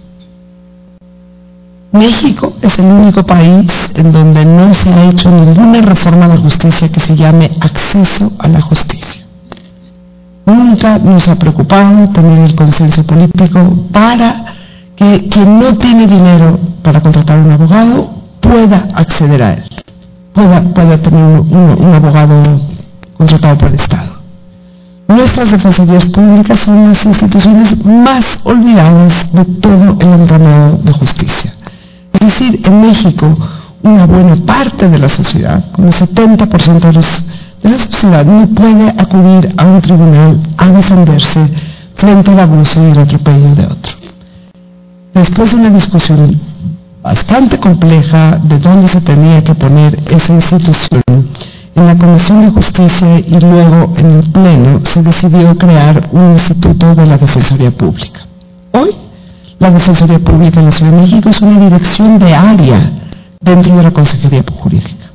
México es el único país en donde no se ha hecho ninguna reforma a la justicia que se llame acceso a la justicia. Nunca nos ha preocupado tener el consenso político para que quien no tiene dinero para contratar un abogado pueda acceder a él, pueda, pueda tener un, un, un abogado contratado por el Estado. Nuestras defensorías públicas son las instituciones más olvidadas de todo el entramado de justicia. Es decir, en México, una buena parte de la sociedad, como el setenta por ciento de, los, de la sociedad, no puede acudir a un tribunal a defenderse frente al abuso y el atropello de otro. Después de una discusión bastante compleja de dónde se tenía que poner esa institución, en la Comisión de Justicia y luego en el Pleno se decidió crear un instituto de la Defensoría Pública. Hoy, la Defensoría Pública en la Ciudad de México es una dirección de área dentro de la Consejería Jurídica.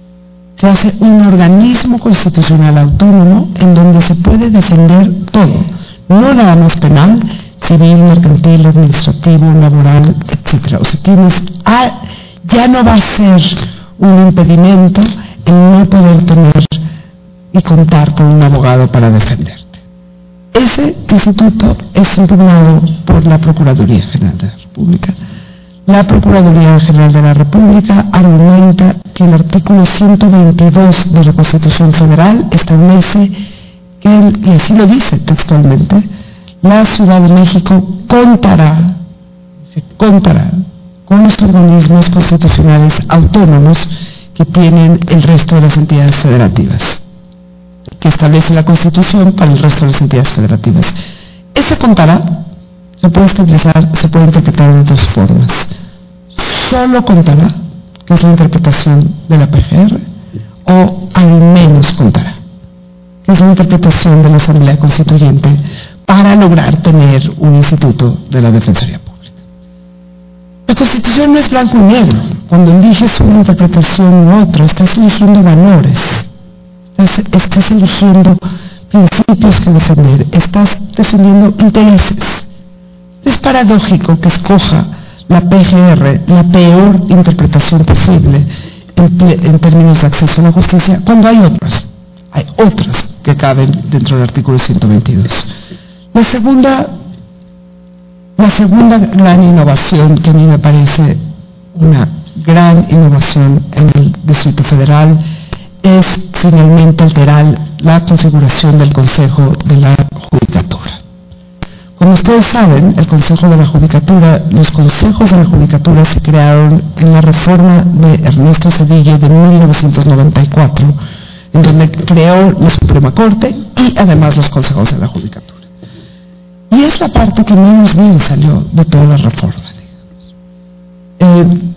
Se hace un organismo constitucional autónomo en donde se puede defender todo, no nada más penal, civil, mercantil, administrativo, laboral, etcétera. O sea, tienes, ah, ya no va a ser un impedimento el no poder tener y contar con un abogado para defenderte. Ese instituto es impugnado por la Procuraduría General de la República. La Procuraduría General de la República argumenta que el artículo ciento veintidós de la Constitución Federal establece que, el, y así lo dice textualmente, la Ciudad de México contará, se contará con los organismos constitucionales autónomos que tienen el resto de las entidades federativas, que establece la Constitución para el resto de las entidades federativas. Ese contará se puede estabilizar, se puede interpretar de dos formas. Solo contará, que es la interpretación de la P G R, o al menos contará, que es la interpretación de la Asamblea Constituyente para lograr tener un instituto de la Defensoría Pública. La Constitución no es blanco y negro. Cuando eliges una interpretación u otra, estás eligiendo valores, estás, estás eligiendo principios que defender, estás defendiendo intereses. Es paradójico que escoja la P G R la peor interpretación posible en, en términos de acceso a la justicia, cuando hay otras, hay otras que caben dentro del artículo ciento veintidós. La segunda, la segunda gran innovación que a mí me parece una gran innovación en el Distrito Federal es finalmente alterar la configuración del Consejo de la Judicatura. Como ustedes saben, el Consejo de la Judicatura, los consejos de la Judicatura se crearon en la reforma de Ernesto Zedillo de mil novecientos noventa y cuatro, en donde creó la Suprema Corte y además los consejos de la Judicatura. Y es la parte que menos bien salió de toda la reforma, digamos. Eh,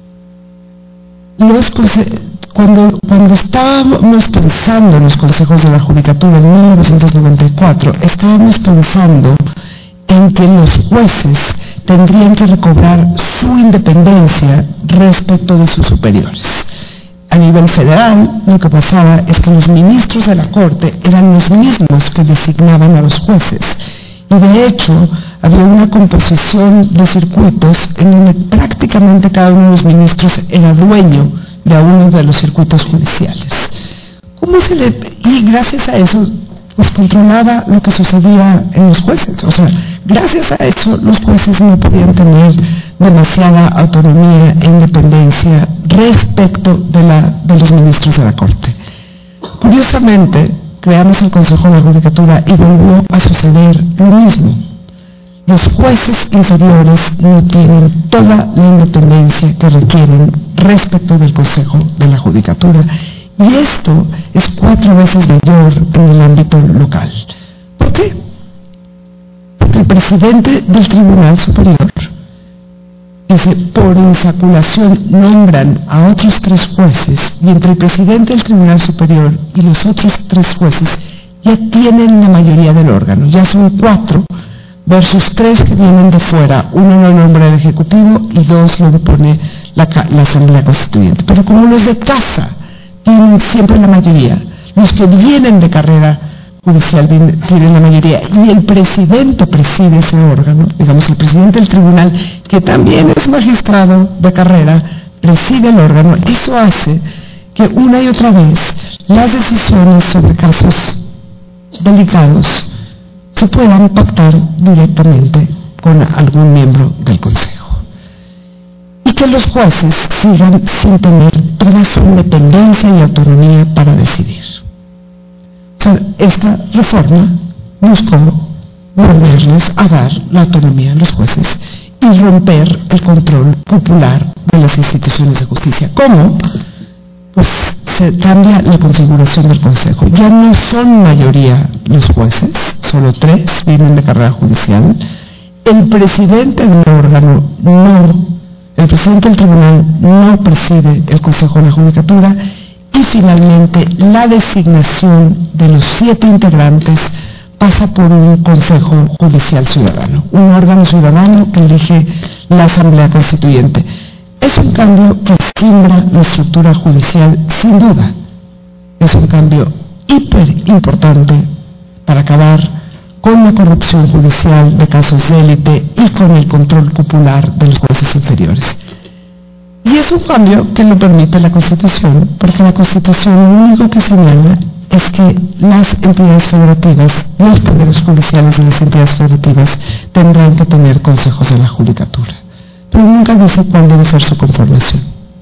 los cuando, cuando estábamos pensando en los consejos de la Judicatura en mil novecientos noventa y cuatro, estábamos pensando en que los jueces tendrían que recobrar su independencia respecto de sus superiores. A nivel federal, lo que pasaba es que los ministros de la Corte eran los mismos que designaban a los jueces. Y de hecho, había una composición de circuitos en donde prácticamente cada uno de los ministros era dueño de uno de los circuitos judiciales. ¿Cómo se le...? Y gracias a eso, pues controlaba lo que sucedía en los jueces. O sea, gracias a eso, los jueces no podían tener demasiada autonomía e independencia respecto de, la, de los ministros de la Corte. Curiosamente, creamos el Consejo de la Judicatura y volvió a suceder lo mismo. Los jueces inferiores no tienen toda la independencia que requieren respecto del Consejo de la Judicatura, y esto es cuatro veces mayor en el ámbito local. ¿Por qué? Porque el presidente del Tribunal Superior dice, por insaculación nombran a otros tres jueces, y entre el presidente del Tribunal Superior y los otros tres jueces ya tienen la mayoría del órgano, ya son cuatro, versus tres que vienen de fuera, uno lo nombra el Ejecutivo y dos lo pone la, la Asamblea Constituyente. Pero como los de casa tienen siempre la mayoría, los que vienen de carrera judicial tienen la mayoría, y el presidente preside ese órgano, digamos el presidente del tribunal, que también es magistrado de carrera, preside el órgano, eso hace que una y otra vez las decisiones sobre casos delicados se puedan pactar directamente con algún miembro del Consejo. Y que los jueces sigan sin tener toda su independencia y autonomía para decidir. O sea, esta reforma buscó volverles a dar la autonomía a los jueces y romper el control popular de las instituciones de justicia. ¿Cómo? Pues se cambia la configuración del Consejo. Ya no son mayoría los jueces, solo tres vienen de carrera judicial. El presidente del órgano no, el presidente del tribunal no preside el Consejo de la Judicatura, y finalmente la designación de los siete integrantes pasa por un Consejo Judicial Ciudadano, un órgano ciudadano que elige la Asamblea Constituyente. Es un cambio que simbra la estructura judicial, sin duda. Es un cambio hiper importante para acabar con la corrupción judicial de casos de élite y con el control popular de los jueces inferiores. Y es un cambio que lo permite la Constitución, porque la Constitución lo único que señala es que las entidades federativas, los poderes judiciales de las entidades federativas, tendrán que tener consejos de la judicatura. Pero nunca dice cuál debe ser su conformación.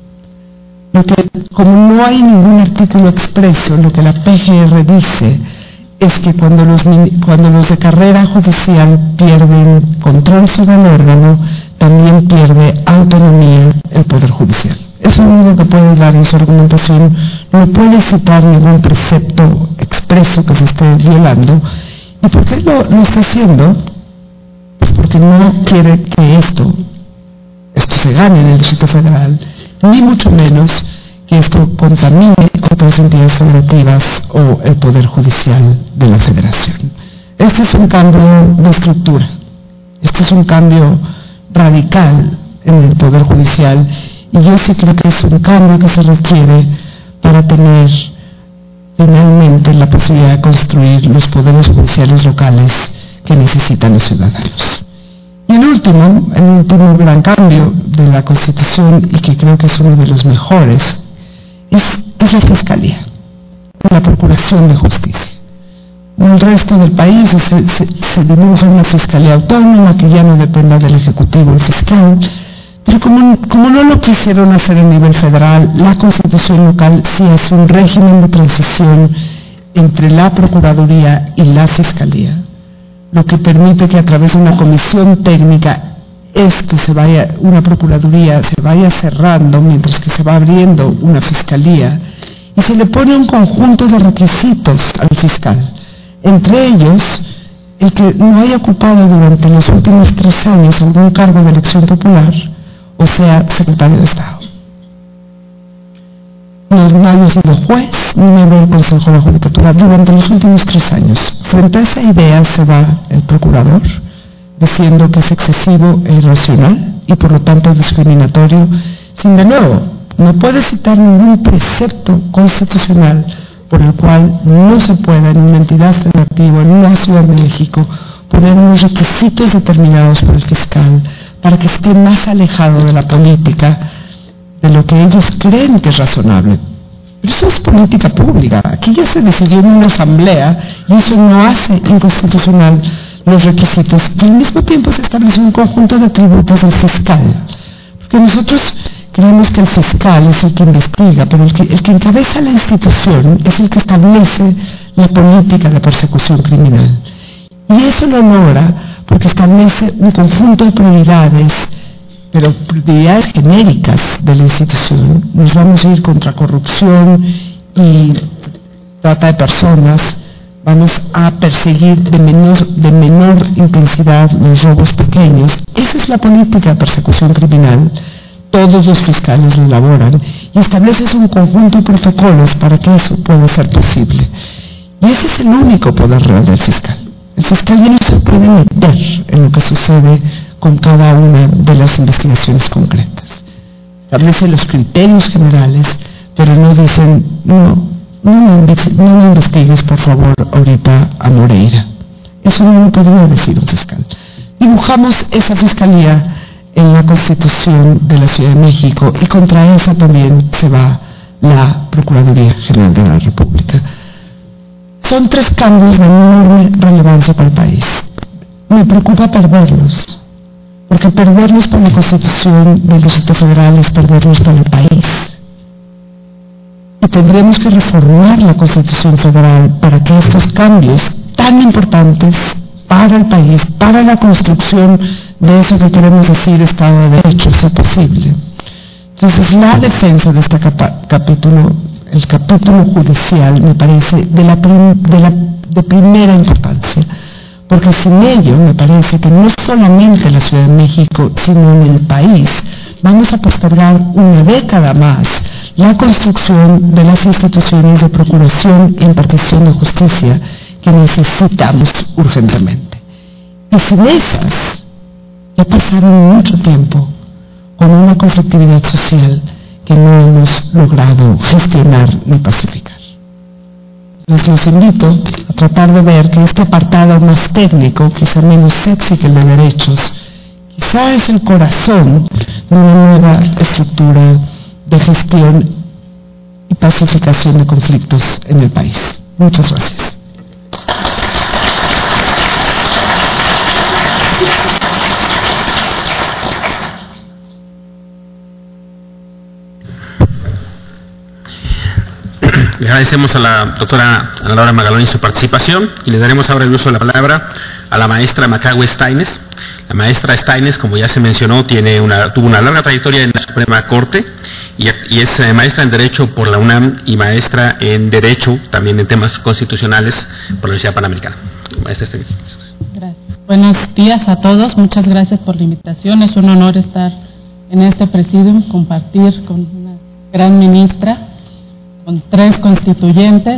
Lo que, como no hay ningún artículo expreso, lo que la P G R dice es que cuando los, cuando los de carrera judicial pierden control sobre el órgano, también pierde autonomía el Poder Judicial. Es lo único que puede dar en su argumentación, no puede citar ningún precepto expreso que se esté violando. ¿Y por qué lo, lo está haciendo? Pues porque no quiere que esto, esto se gane en el Distrito Federal, ni mucho menos que esto contamine otras entidades federativas o el Poder Judicial de la Federación. Este es un cambio de estructura, este es un cambio radical en el Poder Judicial, y yo sí creo que es un cambio que se requiere para tener finalmente la posibilidad de construir los poderes judiciales locales que necesitan los ciudadanos. Y el último, el último gran cambio de la Constitución, y que creo que es uno de los mejores, es, es la Fiscalía, la Procuración de Justicia. En el resto del país se, se, se dibuja una Fiscalía autónoma que ya no dependa del Ejecutivo, el fiscal, pero como, como no lo quisieron hacer a nivel federal, la Constitución local sí hace un régimen de transición entre la Procuraduría y la Fiscalía, lo que permite que a través de una comisión técnica esto se vaya, una Procuraduría se vaya cerrando mientras que se va abriendo una Fiscalía, y se le pone un conjunto de requisitos al fiscal. Entre ellos, el que no haya ocupado durante los últimos tres años algún cargo de elección popular, o sea, secretario de Estado. No, no haya sido juez ni miembro del Consejo de la Judicatura durante los últimos tres años. Frente a esa idea se va el procurador, diciendo que es excesivo e irracional y por lo tanto discriminatorio, sin de nuevo, no puede citar ningún precepto constitucional por el cual no se pueda en una entidad federativa, en una Ciudad de México, poner unos requisitos determinados por el fiscal para que esté más alejado de la política, de lo que ellos creen que es razonable. Pero eso es política pública. Aquí ya se decidió en una asamblea y eso no hace inconstitucional los requisitos. Y al mismo tiempo se estableció un conjunto de atributos del fiscal. Porque nosotros creemos que el fiscal es el que investiga, pero el que, el que encabeza la institución es el que establece la política de persecución criminal. Y eso lo logra porque establece un conjunto de prioridades, pero prioridades genéricas de la institución. Nos vamos a ir contra corrupción y trata de personas, vamos a perseguir de menor, de menor intensidad los robos pequeños. Esa es la política de persecución criminal. Todos los fiscales lo elaboran y estableces un conjunto de protocolos para que eso pueda ser posible. Y ese es el único poder real del fiscal. El fiscal ya no se puede meter en lo que sucede con cada una de las investigaciones concretas. Establece los criterios generales, pero no dicen, no, no me, no me investigues por favor ahorita a Moreira. Eso no lo podría decir un fiscal. Dibujamos esa fiscalía en la Constitución de la Ciudad de México y contra esa también se va la Procuraduría General de la República. Son tres cambios de enorme relevancia para el país. Me preocupa perderlos, porque perderlos por la Constitución del Distrito Federal es perderlos para el país. Y tendremos que reformar la Constitución Federal para que estos cambios tan importantes para el país, para la construcción de eso que queremos decir Estado de Derecho, sea posible. Entonces, la defensa de este capa- capítulo, el capítulo judicial, me parece de, la prim- de, la, de primera importancia, porque sin ello me parece que no solamente en la Ciudad de México, sino en el país, vamos a postergar una década más la construcción de las instituciones de procuración e impartición de justicia que necesitamos urgentemente. Y sin esas, ya pasaron mucho tiempo con una conflictividad social que no hemos logrado gestionar ni pacificar. Entonces los invito a tratar de ver que este apartado más técnico, quizá menos sexy que el de derechos, quizá es el corazón de una nueva estructura de gestión y pacificación de conflictos en el país. Muchas gracias. Le agradecemos a la doctora Ana Laura Magaloni su participación y le daremos ahora el uso de la palabra a la maestra Macaue Staines. La maestra Staines, como ya se mencionó, tiene una, tuvo una larga trayectoria en la Suprema Corte y, y es eh, maestra en Derecho por la UNAM y maestra en Derecho, también en temas constitucionales, por la Universidad Panamericana. Maestra Staines. Gracias. Buenos días a todos, muchas gracias por la invitación. Es un honor estar en este presidium, compartir con una gran ministra, con tres constituyentes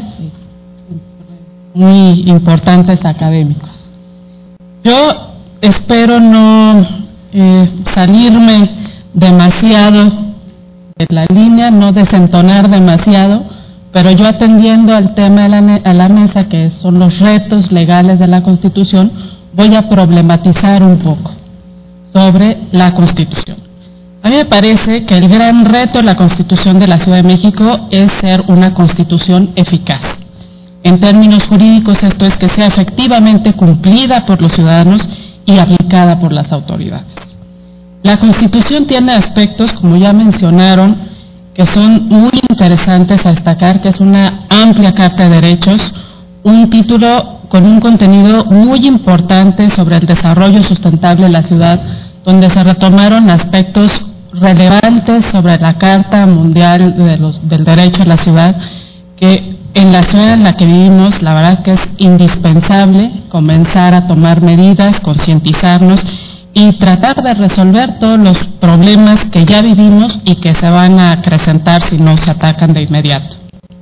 muy importantes académicos. Yo espero no eh, salirme demasiado de la línea, no desentonar demasiado, pero yo atendiendo al tema a la, a la mesa, que son los retos legales de la Constitución, voy a problematizar un poco sobre la Constitución. A mí me parece que el gran reto de la Constitución de la Ciudad de México es ser una Constitución eficaz. En términos jurídicos, esto es que sea efectivamente cumplida por los ciudadanos y aplicada por las autoridades. La Constitución tiene aspectos, como ya mencionaron, que son muy interesantes a destacar, que es una amplia carta de derechos, un título con un contenido muy importante sobre el desarrollo sustentable de la ciudad, donde se retomaron aspectos relevantes sobre la Carta Mundial de los, del Derecho a la Ciudad, que en la ciudad en la que vivimos, la verdad que es indispensable comenzar a tomar medidas, concientizarnos y tratar de resolver todos los problemas que ya vivimos y que se van a acrecentar si no se atacan de inmediato.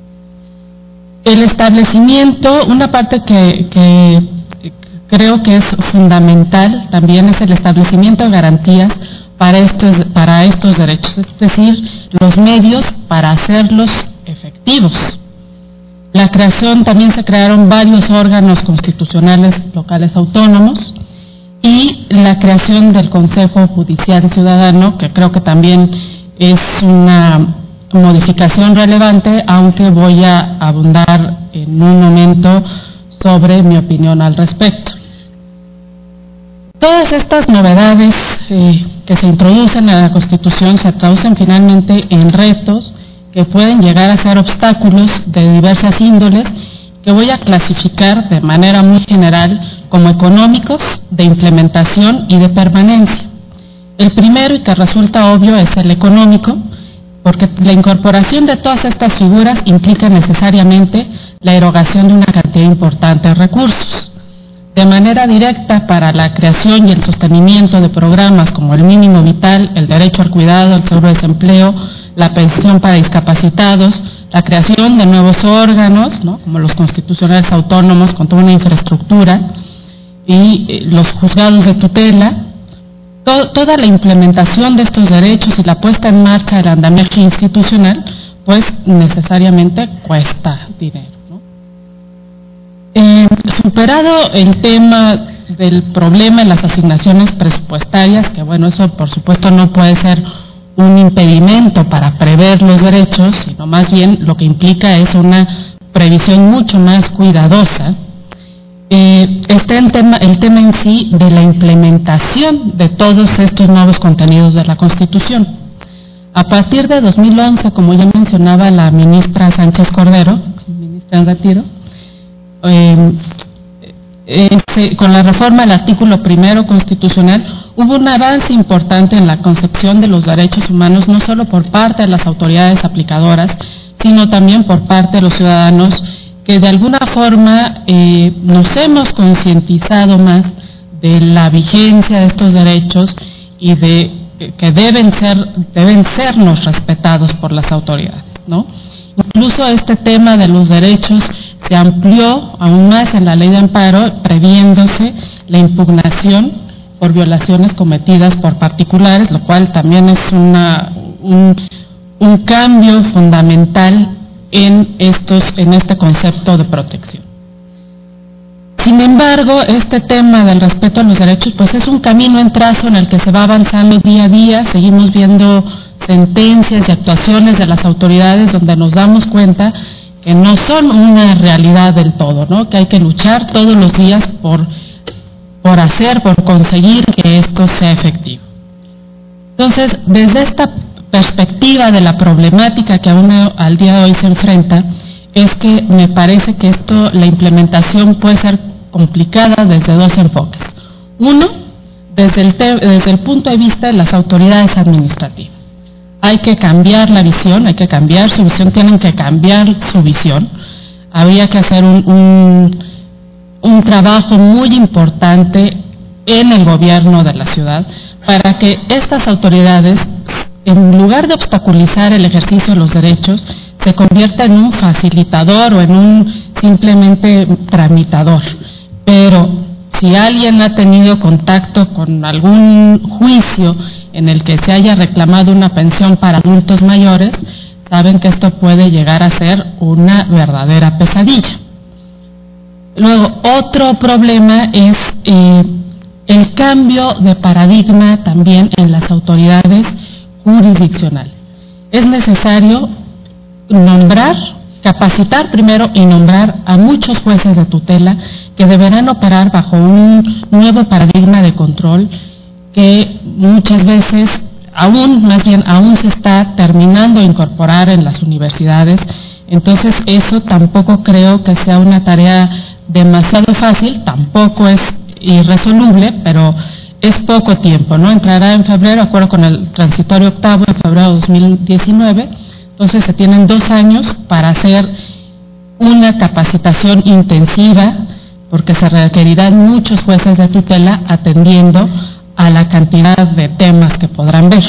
El establecimiento, una parte que, que creo que es fundamental también es el establecimiento de garantías para estos, para estos derechos, es decir, los medios para hacerlos efectivos. La creación, también se crearon varios órganos constitucionales locales autónomos y la creación del Consejo Judicial Ciudadano, que creo que también es una modificación relevante, aunque voy a abundar en un momento sobre mi opinión al respecto. Todas estas novedades eh, que se introducen en la Constitución se traducen finalmente en retos que pueden llegar a ser obstáculos de diversas índoles que voy a clasificar de manera muy general como económicos, de implementación y de permanencia. El primero, y que resulta obvio, es el económico, porque la incorporación de todas estas figuras implica necesariamente la erogación de una cantidad importante de recursos. De manera directa, para la creación y el sostenimiento de programas como el mínimo vital, el derecho al cuidado, el seguro de desempleo, la pensión para discapacitados, la creación de nuevos órganos, ¿no?, como los constitucionales autónomos con toda una infraestructura, y eh, los juzgados de tutela, to toda la implementación de estos derechos y la puesta en marcha del andamiaje institucional, pues necesariamente cuesta dinero, ¿no? Eh, superado el tema del problema en las asignaciones presupuestarias, que bueno, eso por supuesto no puede ser un impedimento para prever los derechos, sino más bien lo que implica es una previsión mucho más cuidadosa. Eh, está el tema, el tema en sí de la implementación de todos estos nuevos contenidos de la Constitución. A partir de dos mil once, como ya mencionaba la ministra Sánchez Cordero, ministra en retiro, eh, Este, con la reforma del artículo primero constitucional, hubo un avance importante en la concepción de los derechos humanos, no solo por parte de las autoridades aplicadoras, sino también por parte de los ciudadanos, que de alguna forma eh, nos hemos concientizado más de la vigencia de estos derechos y de eh, que deben ser, deben sernos respetados por las autoridades, ¿no? Incluso este tema de los derechos se amplió aún más en la ley de amparo, previéndose la impugnación por violaciones cometidas por particulares, lo cual también es una, un, un cambio fundamental en, estos, en este concepto de protección. Sin embargo, este tema del respeto a los derechos, pues es un camino en trazo en el que se va avanzando día a día. Seguimos viendo sentencias y actuaciones de las autoridades donde nos damos cuenta que no son una realidad del todo, ¿no?, que hay que luchar todos los días por, por hacer, por conseguir que esto sea efectivo. Entonces, desde esta perspectiva de la problemática que aún al día de hoy se enfrenta, es que me parece que esto, la implementación puede ser complicada desde dos enfoques. Uno, desde el, te, desde el punto de vista de las autoridades administrativas. Hay que cambiar la visión, hay que cambiar su visión, tienen que cambiar su visión. Habría que hacer un, un, un trabajo muy importante en el gobierno de la ciudad para que estas autoridades, en lugar de obstaculizar el ejercicio de los derechos, se convierta en un facilitador o en un simplemente tramitador. Pero si alguien ha tenido contacto con algún juicio en el que se haya reclamado una pensión para adultos mayores, saben que esto puede llegar a ser una verdadera pesadilla. Luego, otro problema es eh, el cambio de paradigma también en las autoridades jurisdiccionales. Es necesario nombrar, capacitar primero y nombrar a muchos jueces de tutela que deberán operar bajo un nuevo paradigma de control que muchas veces, aún, más bien, aún se está terminando de incorporar en las universidades. Entonces, eso tampoco creo que sea una tarea demasiado fácil, tampoco es irresoluble, pero es poco tiempo, ¿no? Entrará en febrero, de acuerdo con el transitorio octavo, en febrero de dos mil diecinueve, entonces se tienen dos años para hacer una capacitación intensiva, porque se requerirán muchos jueces de tutela atendiendo a la cantidad de temas que podrán ver.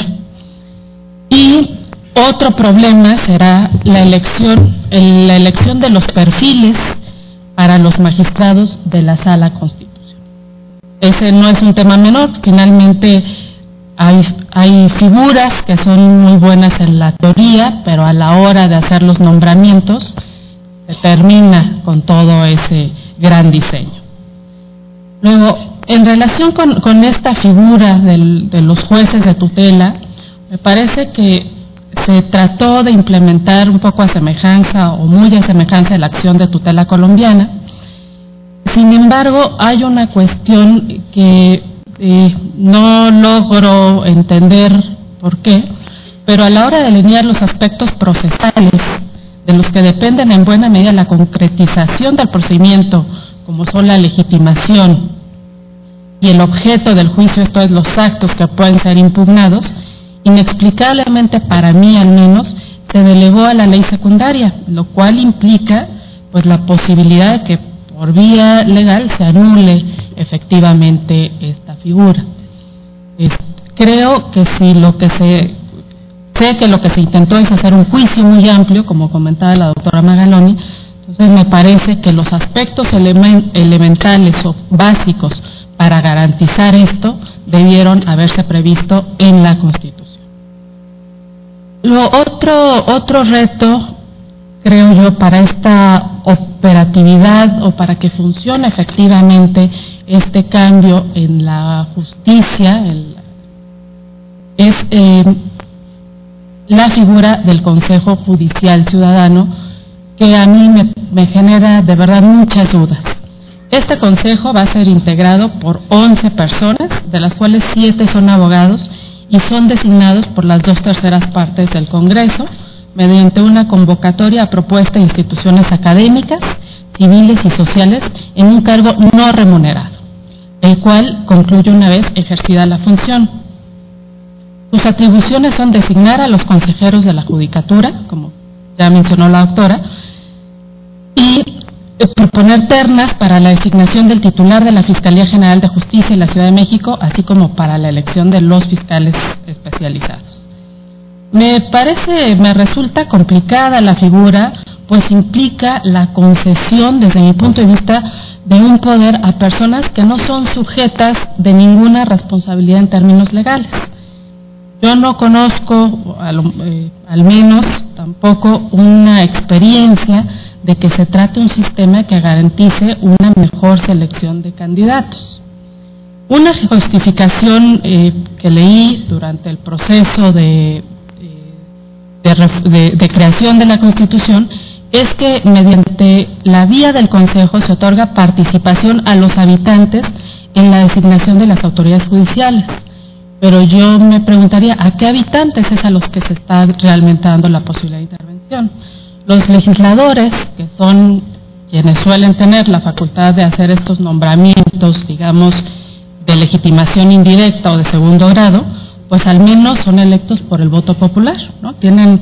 Y otro problema será la elección, la elección de los perfiles para los magistrados de la Sala Constitucional. Ese no es un tema menor, finalmente hay, hay figuras que son muy buenas en la teoría, pero a la hora de hacer los nombramientos se termina con todo ese gran diseño. Luego, en relación con, con esta figura del, de los jueces de tutela, me parece que se trató de implementar un poco a semejanza o muy a semejanza de la acción de tutela colombiana. Sin embargo, hay una cuestión que eh, no logro entender por qué, pero a la hora de delinear los aspectos procesales de los que dependen en buena medida la concretización del procedimiento, como son la legitimación y el objeto del juicio, esto es, los actos que pueden ser impugnados, inexplicablemente para mí al menos, se delegó a la ley secundaria, lo cual implica pues la posibilidad de que por vía legal se anule efectivamente esta figura. Es, creo que si lo que se, sé que lo que se intentó es hacer un juicio muy amplio, como comentaba la doctora Magaloni, entonces me parece que los aspectos elemen, elementales o básicos para garantizar esto debieron haberse previsto en la Constitución. Lo otro, otro reto, creo yo, para esta operatividad o para que funcione efectivamente este cambio en la justicia el, es eh, la figura del Consejo Judicial Ciudadano, que a mí me, me genera de verdad muchas dudas. Este consejo va a ser integrado por once personas, de las cuales siete son abogados y son designados por las dos terceras partes del Congreso mediante una convocatoria a propuesta de instituciones académicas, civiles y sociales en un cargo no remunerado, el cual concluye una vez ejercida la función. Sus atribuciones son designar a los consejeros de la Judicatura, como ya mencionó la doctora, y proponer ternas para la designación del titular de la Fiscalía General de Justicia en la Ciudad de México, así como para la elección de los fiscales especializados. Me parece, me resulta complicada la figura, pues implica la concesión, desde mi punto de vista, de un poder a personas que no son sujetas de ninguna responsabilidad en términos legales. Yo no conozco, al, eh, al menos tampoco, una experiencia de que se trate un sistema que garantice una mejor selección de candidatos. Una justificación eh, que leí durante el proceso de, de, de, de creación de la Constitución es que mediante la vía del Consejo se otorga participación a los habitantes en la designación de las autoridades judiciales. Pero yo me preguntaría, ¿a qué habitantes es a los que se está realmente dando la posibilidad de intervención? Los legisladores, que son quienes suelen tener la facultad de hacer estos nombramientos, digamos, de legitimación indirecta o de segundo grado, pues al menos son electos por el voto popular, ¿no? Tienen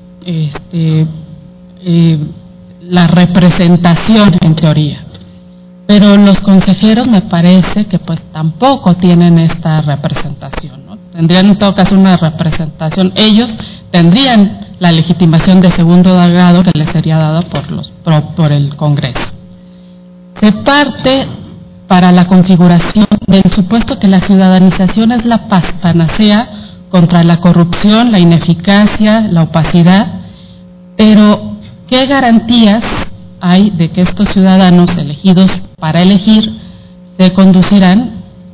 este, eh, la representación en teoría. Pero los consejeros me parece que pues tampoco tienen esta representación, ¿no? Tendrían en todo caso una representación, ellos tendrían la legitimación de segundo grado que les sería dada por, los, por, por el Congreso. Se parte para la configuración del supuesto que la ciudadanización es la panacea contra la corrupción, la ineficacia, la opacidad, pero ¿qué garantías hay de que estos ciudadanos elegidos para elegir se conducirán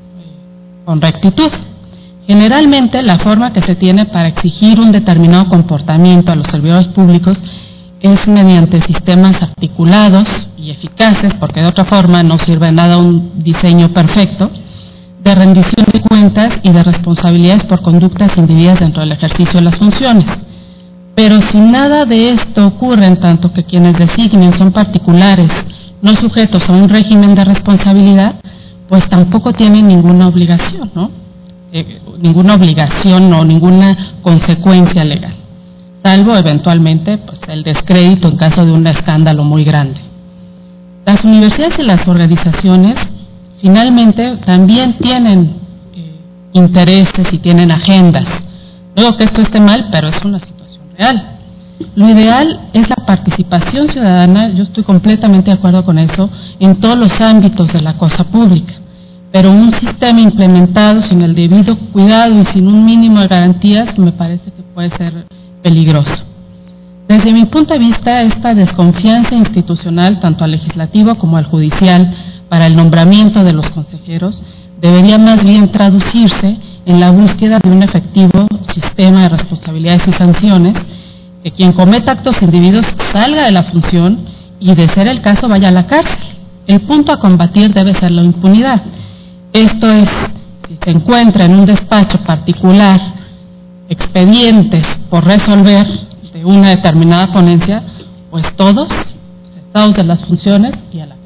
con rectitud? Generalmente la forma que se tiene para exigir un determinado comportamiento a los servidores públicos es mediante sistemas articulados y eficaces, porque de otra forma no sirve nada un diseño perfecto, de rendición de cuentas y de responsabilidades por conductas indebidas dentro del ejercicio de las funciones. Pero si nada de esto ocurre, en tanto que quienes designen son particulares, no sujetos a un régimen de responsabilidad, pues tampoco tienen ninguna obligación, ¿no? Eh, ninguna obligación o ninguna consecuencia legal, salvo eventualmente pues, el descrédito en caso de un escándalo muy grande. Las universidades y las organizaciones finalmente también tienen eh, intereses y tienen agendas. No digo que esto esté mal, pero es una situación real. Lo ideal es la participación ciudadana, yo estoy completamente de acuerdo con eso, en todos los ámbitos de la cosa pública. Pero un sistema implementado sin el debido cuidado y sin un mínimo de garantías me parece que puede ser peligroso. Desde mi punto de vista, esta desconfianza institucional, tanto al legislativo como al judicial, para el nombramiento de los consejeros, debería más bien traducirse en la búsqueda de un efectivo sistema de responsabilidades y sanciones, que quien cometa actos indebidos salga de la función y, de ser el caso, vaya a la cárcel. El punto a combatir debe ser la impunidad. Esto es, si se encuentra en un despacho particular expedientes por resolver de una determinada ponencia, pues todos, cesados de las funciones y a la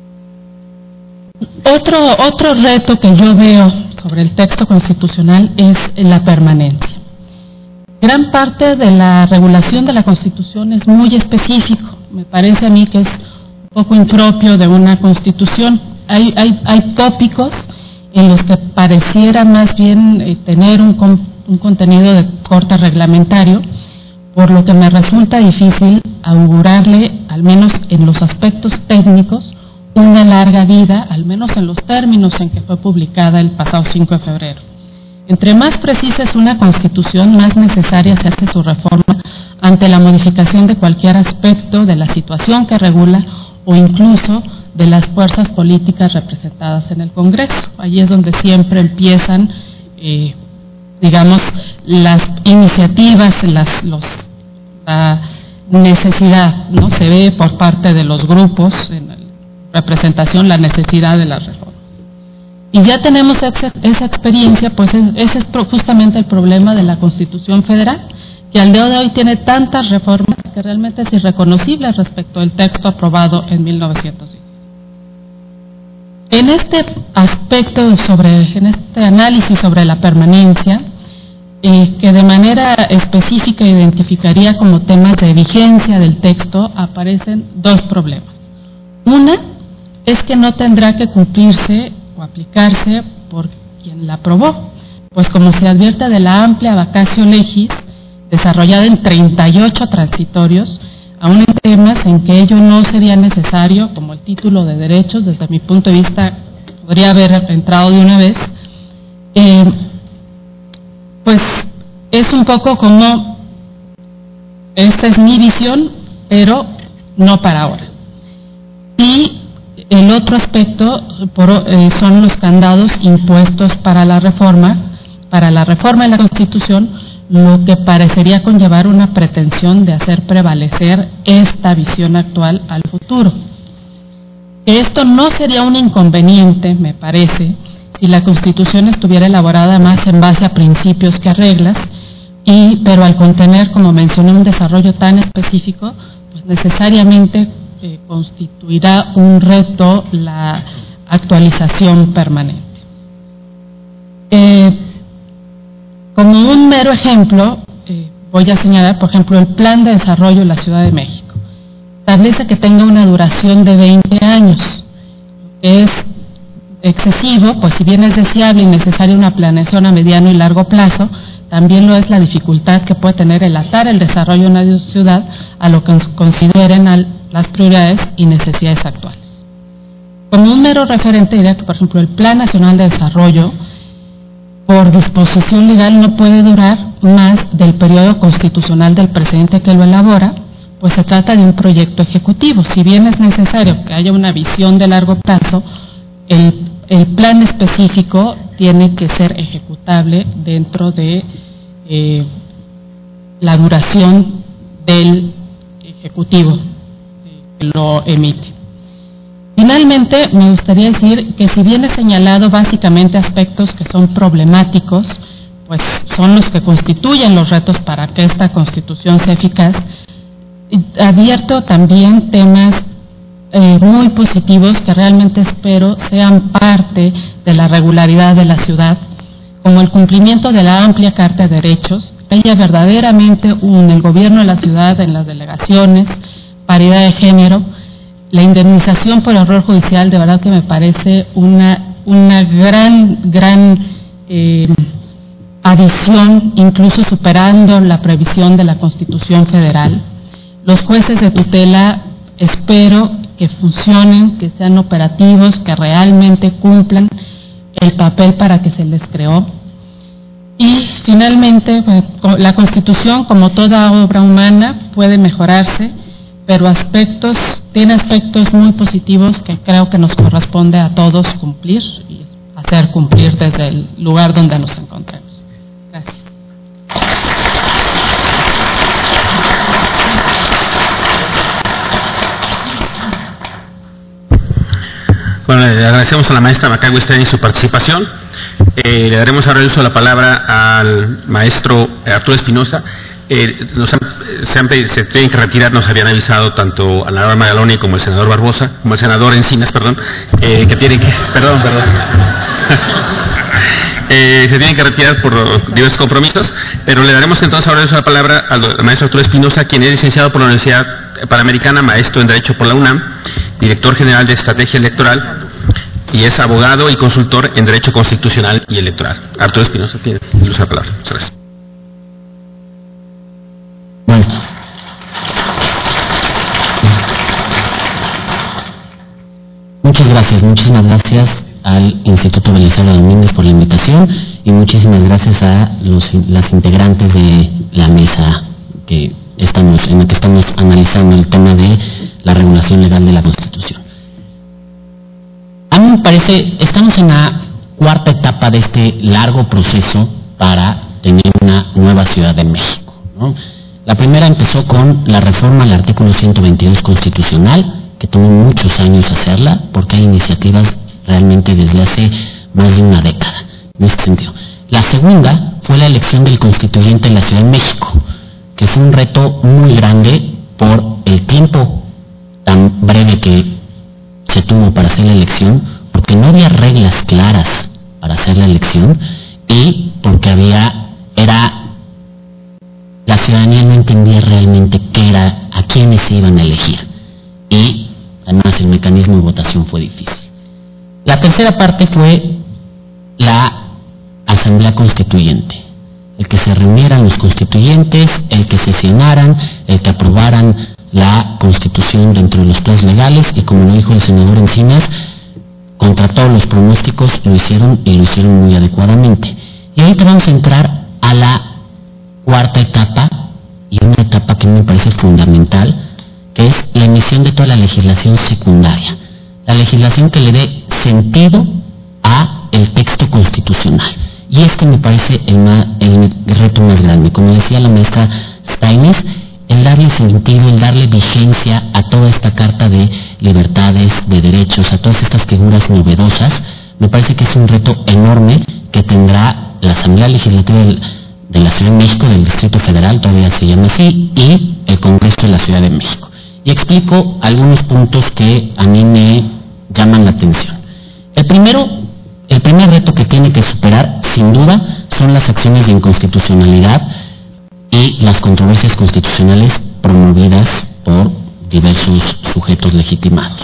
cárcel. Otro, otro reto que yo veo sobre el texto constitucional es la permanencia. Gran parte de la regulación de la Constitución es muy específico. Me parece a mí que es un poco impropio de una Constitución. Hay, hay, hay tópicos en los que pareciera más bien eh, tener un, un contenido de corte reglamentario, por lo que me resulta difícil augurarle, al menos en los aspectos técnicos, una larga vida, al menos en los términos en que fue publicada el pasado cinco de febrero. Entre más precisa es una Constitución, más necesaria se hace su reforma ante la modificación de cualquier aspecto de la situación que regula o incluso de las fuerzas políticas representadas en el Congreso. Allí es donde siempre empiezan, eh, digamos, las iniciativas, las, los, la necesidad, ¿no? Se ve por parte de los grupos en representación la necesidad de las reformas. Y ya tenemos esa, esa experiencia, pues es, ese es justamente el problema de la Constitución Federal, que al día de hoy tiene tantas reformas que realmente es irreconocible respecto al texto aprobado en mil novecientos diez. En este aspecto, sobre, en este análisis sobre la permanencia, eh, que de manera específica identificaría como temas de vigencia del texto, aparecen dos problemas. Una es que no tendrá que cumplirse o aplicarse por quien la aprobó, pues como se advierte de la amplia vacatio legis desarrollada en treinta y ocho transitorios, aún en temas en que ello no sería necesario, como el título de derechos, desde mi punto de vista podría haber entrado de una vez, eh, pues es un poco como, esta es mi visión, pero no para ahora. Y el otro aspecto por, eh, son los candados impuestos para la reforma, para la reforma de la Constitución, lo que parecería conllevar una pretensión de hacer prevalecer esta visión actual al futuro. Esto no sería un inconveniente, me parece, si la Constitución estuviera elaborada más en base a principios que a reglas, y, pero al contener, como mencioné, un desarrollo tan específico, pues necesariamente eh, constituirá un reto la actualización permanente. Eh, Como un mero ejemplo, eh, voy a señalar, por ejemplo, el Plan de Desarrollo de la Ciudad de México. Establece que tenga una duración de veinte años. Es excesivo, pues si bien es deseable y necesaria una planeación a mediano y largo plazo, también lo es la dificultad que puede tener el atar el desarrollo de una ciudad a lo que consideren las prioridades y necesidades actuales. Como un mero referente diría que, por ejemplo, el Plan Nacional de Desarrollo, por disposición legal, no puede durar más del periodo constitucional del presidente que lo elabora, pues se trata de un proyecto ejecutivo. Si bien es necesario que haya una visión de largo plazo, el, el plan específico tiene que ser ejecutable dentro de eh, la duración del ejecutivo que lo emite. Finalmente, me gustaría decir que si bien he señalado básicamente aspectos que son problemáticos, pues son los que constituyen los retos para que esta Constitución sea eficaz, advierto también temas eh, muy positivos que realmente espero sean parte de la regularidad de la ciudad, como el cumplimiento de la amplia Carta de Derechos, que haya verdaderamente un, el gobierno de la ciudad, en las delegaciones, paridad de género, la indemnización por error judicial, de verdad que me parece una, una gran, gran eh, adición, incluso superando la previsión de la Constitución Federal. Los jueces de tutela espero que funcionen, que sean operativos, que realmente cumplan el papel para que se les creó. Y finalmente, pues, la Constitución, como toda obra humana, puede mejorarse, pero aspectos, tiene aspectos muy positivos que creo que nos corresponde a todos cumplir y hacer cumplir desde el lugar donde nos encontremos. Gracias. Bueno, le agradecemos a la maestra Macagui Estrella su participación. Eh, le daremos ahora el uso de la palabra al maestro Arturo Espinosa, Eh, nos han, se, han, se tienen que retirar, nos habían avisado tanto a la senadora Magaloni como el senador Barbosa, como el senador Encinas, perdón, eh, que tienen que, perdón, perdón, eh, se tienen que retirar por diversos compromisos, pero le daremos entonces ahora la palabra al maestro Arturo Espinosa, quien es licenciado por la Universidad Panamericana, maestro en Derecho por la UNAM, director general de Estrategia Electoral, y es abogado y consultor en Derecho Constitucional y Electoral. Arturo Espinosa tiene la palabra. Muchas gracias. Bueno. Muchas gracias, muchísimas gracias al Instituto Belisario Domínguez por la invitación y muchísimas gracias a los, las integrantes de la mesa que estamos, en la que estamos analizando el tema de la regulación legal de la Constitución. A mí me parece, estamos en la cuarta etapa de este largo proceso para tener una nueva Ciudad de México, ¿no? La primera empezó con la reforma al artículo ciento veintidós constitucional, que tomó muchos años hacerla, porque hay iniciativas realmente desde hace más de una década, en este sentido. La segunda fue la elección del constituyente en la Ciudad de México, que fue un reto muy grande por el tiempo tan breve que se tuvo para hacer la elección, porque no había reglas claras para hacer la elección y porque había, era, la ciudadanía no entendía realmente qué era, a quiénes se iban a elegir y además el mecanismo de votación fue difícil. La tercera parte fue la Asamblea Constituyente, el que se reunieran los constituyentes, el que sesionaran, el que aprobaran la Constitución dentro de los plazos legales y, como lo dijo el senador Encinas, contra todos los pronósticos lo hicieron y lo hicieron muy adecuadamente. Y ahorita vamos a entrar a la cuarta etapa, y una etapa que me parece fundamental, que es la emisión de toda la legislación secundaria, la legislación que le dé sentido a el texto constitucional. Y este me parece el, más, el reto más grande. Como decía la maestra Steines, el darle sentido, el darle vigencia a toda esta carta de libertades, de derechos, a todas estas figuras novedosas, me parece que es un reto enorme que tendrá la Asamblea Legislativa del, de la Ciudad de México, del Distrito Federal, todavía se llama así, y el Congreso de la Ciudad de México. Y explico algunos puntos que a mí me llaman la atención. El primero, el primer reto que tiene que superar, sin duda, son las acciones de inconstitucionalidad y las controversias constitucionales promovidas por diversos sujetos legitimados.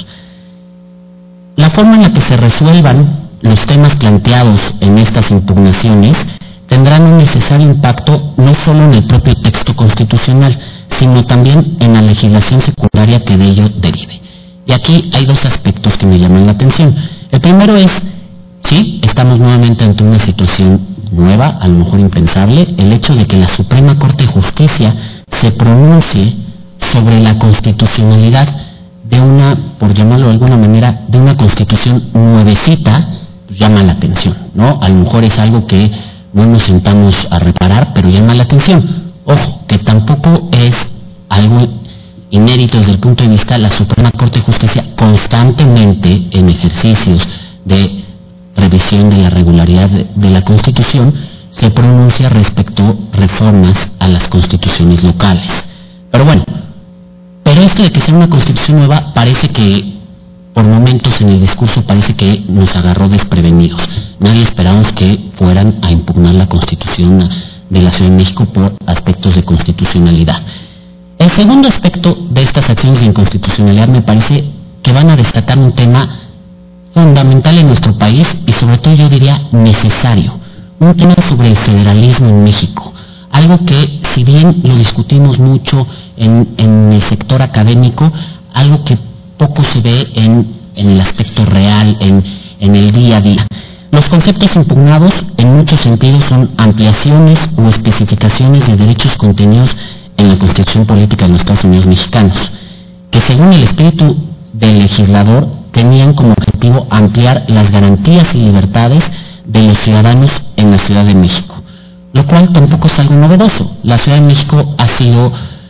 La forma en la que se resuelvan los temas planteados en estas impugnaciones tendrán un necesario impacto no solo en el propio texto constitucional, sino también en la legislación secundaria que de ello derive. Y aquí hay dos aspectos que me llaman la atención. El primero es, sí, estamos nuevamente ante una situación nueva, a lo mejor impensable, el hecho de que la Suprema Corte de Justicia se pronuncie sobre la constitucionalidad de una, por llamarlo de alguna manera, de una constitución nuevecita, pues llama la atención, ¿no? A lo mejor es algo que no nos sentamos a reparar, pero llama la atención. Ojo, que tampoco es algo inédito desde el punto de vista de la Suprema Corte de Justicia constantemente en ejercicios de revisión de la regularidad de, de la Constitución se pronuncia respecto a reformas a las constituciones locales. Pero bueno, pero esto de que sea una constitución nueva parece que por momentos en el discurso parece que nos agarró desprevenidos. Nadie esperábamos que fueran a impugnar la Constitución de la Ciudad de México por aspectos de constitucionalidad. El segundo aspecto de estas acciones de inconstitucionalidad me parece que van a destacar un tema fundamental en nuestro país y sobre todo yo diría necesario, un tema sobre el federalismo en México, algo que si bien lo discutimos mucho en, en el sector académico, algo que poco se ve en, en el aspecto real, en, en el día a día. Los conceptos impugnados en muchos sentidos son ampliaciones o especificaciones de derechos contenidos en la Constitución Política de los Estados Unidos Mexicanos, que según el espíritu del legislador tenían como objetivo ampliar las garantías y libertades de los ciudadanos en la Ciudad de México, lo cual tampoco es algo novedoso. La Ciudad de México ha sido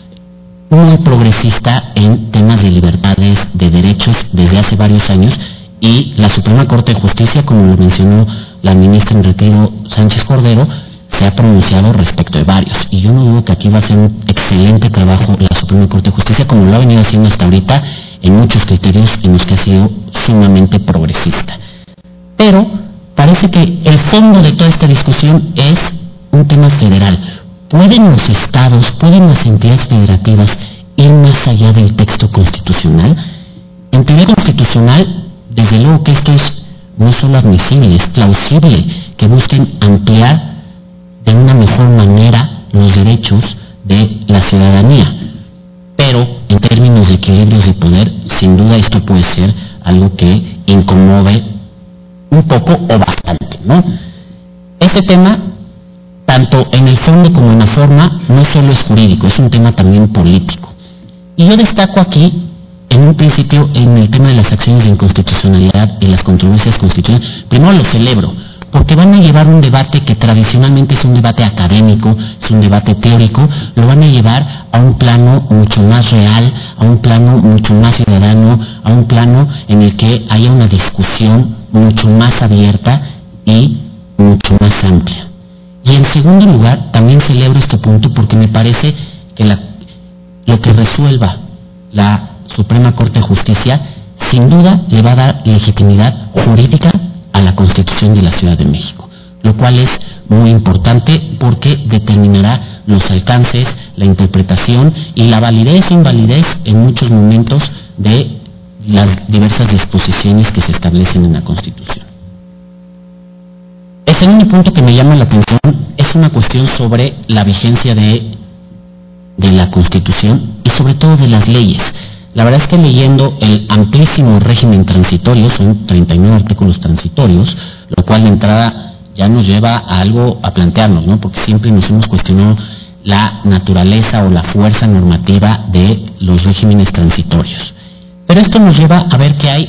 muy progresista en temas de libertades, de derechos desde hace varios años, y la Suprema Corte de Justicia, como lo mencionó la ministra en retiro Sánchez Cordero, se ha pronunciado respecto de varios, y yo no dudo que aquí va a hacer un excelente trabajo la Suprema Corte de Justicia, como lo ha venido haciendo hasta ahorita en muchos criterios en los que ha sido sumamente progresista. Pero parece que el fondo de toda esta discusión es un tema federal. ¿Pueden los estados, pueden las entidades federativas ir más allá del texto constitucional? En teoría constitucional, desde luego que esto es no solo admisible, es plausible que busquen ampliar de una mejor manera los derechos de la ciudadanía. Pero en términos de equilibrios de poder, sin duda esto puede ser algo que incomode un poco o bastante, ¿no? Este tema, tanto en el fondo como en la forma, no solo es jurídico, es un tema también político. Y yo destaco aquí, en un principio, en el tema de las acciones de inconstitucionalidad y las controversias constitucionales. Primero lo celebro, porque van a llevar un debate que tradicionalmente es un debate académico, es un debate teórico, lo van a llevar a un plano mucho más real, a un plano mucho más ciudadano, a un plano en el que haya una discusión mucho más abierta y mucho más amplia. Y en segundo lugar, también celebro este punto porque me parece que la, lo que resuelva la Suprema Corte de Justicia, sin duda le va a dar legitimidad jurídica a la Constitución de la Ciudad de México, lo cual es muy importante porque determinará los alcances, la interpretación y la validez e invalidez en muchos momentos de las diversas disposiciones que se establecen en la Constitución. El segundo punto que me llama la atención es una cuestión sobre la vigencia de, de la Constitución y sobre todo de las leyes. La verdad es que leyendo el amplísimo régimen transitorio, son treinta y nueve artículos transitorios, lo cual de entrada ya nos lleva a algo a plantearnos, ¿no? Porque siempre nos hemos cuestionado la naturaleza o la fuerza normativa de los regímenes transitorios. Pero esto nos lleva a ver que hay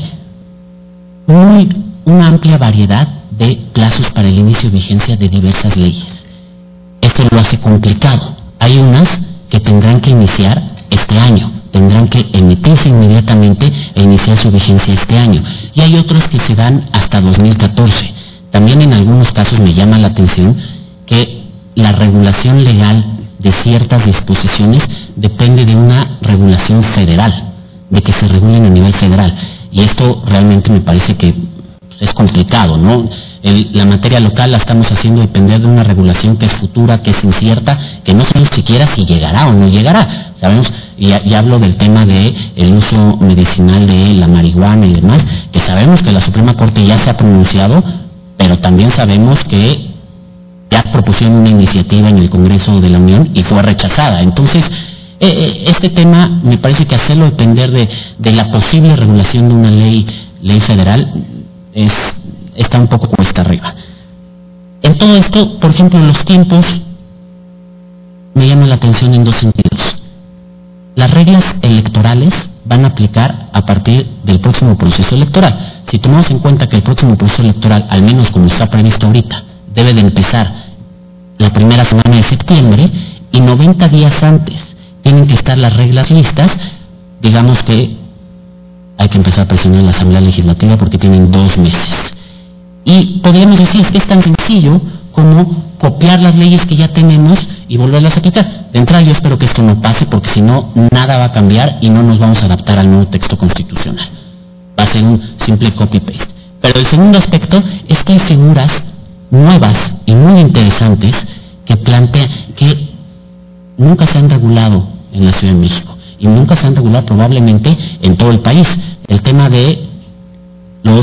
muy, una amplia variedad de plazos para el inicio de vigencia de diversas leyes. Esto lo hace complicado. Hay unas que tendrán que iniciar este año, tendrán que emitirse inmediatamente e iniciar su vigencia este año. Y hay otros que se dan hasta dos mil catorce. También en algunos casos me llama la atención que la regulación legal de ciertas disposiciones depende de una regulación federal, de que se regulen a nivel federal. Y esto realmente me parece que es complicado, ¿no? El, la materia local la estamos haciendo depender de una regulación que es futura, que es incierta, que no sabemos siquiera si llegará o no llegará. Sabemos, y, y hablo del tema de el uso medicinal de la marihuana y demás, que sabemos que la Suprema Corte ya se ha pronunciado, pero también sabemos que ya propusieron una iniciativa en el Congreso de la Unión y fue rechazada. Entonces, eh, este tema me parece que hacerlo depender de, de la posible regulación de una ley, ley federal, es, está un poco cuesta arriba. En todo esto, por ejemplo, los tiempos me llaman la atención en dos sentidos. Las reglas electorales van a aplicar a partir del próximo proceso electoral. Si tomamos en cuenta que el próximo proceso electoral, al menos como está previsto ahorita, debe de empezar la primera semana de septiembre y noventa días antes tienen que estar las reglas listas, digamos que hay que empezar a presionar la Asamblea Legislativa porque tienen dos meses. Y podríamos decir que es tan sencillo como copiar las leyes que ya tenemos y volverlas a aplicar. De entrada yo espero que esto no pase porque si no, nada va a cambiar y no nos vamos a adaptar al nuevo texto constitucional. Va a ser un simple copy-paste. Pero el segundo aspecto es que hay figuras nuevas y muy interesantes que plantean que nunca se han regulado en la Ciudad de México y nunca se han regulado probablemente en todo el país. El tema de los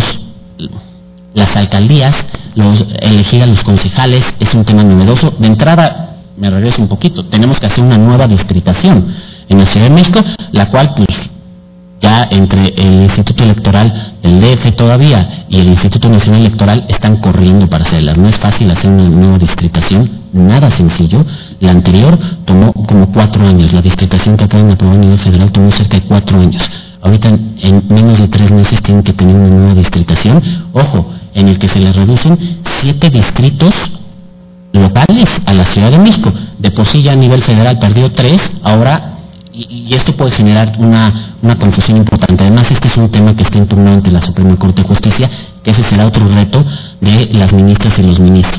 las alcaldías, los, elegir a los concejales es un tema novedoso. De entrada, me regreso un poquito, tenemos que hacer una nueva distritación en la Ciudad de México, la cual pues ya entre el Instituto Electoral del D F todavía y el Instituto Nacional Electoral están corriendo para hacerlas. No es fácil hacer una nueva distritación, nada sencillo. La anterior tomó como cuatro años, la distritación que acaban de aprobar a nivel federal tomó cerca de cuatro años. Ahorita en, en menos de tres meses tienen que tener una nueva distritación, ojo, en el que se les reducen siete distritos locales a la Ciudad de México. De por sí ya a nivel federal perdió tres, ahora... Y, y esto puede generar una, una confusión importante. Además, este es un tema que está en turno ante la Suprema Corte de Justicia, que ese será otro reto de las ministras y los ministros.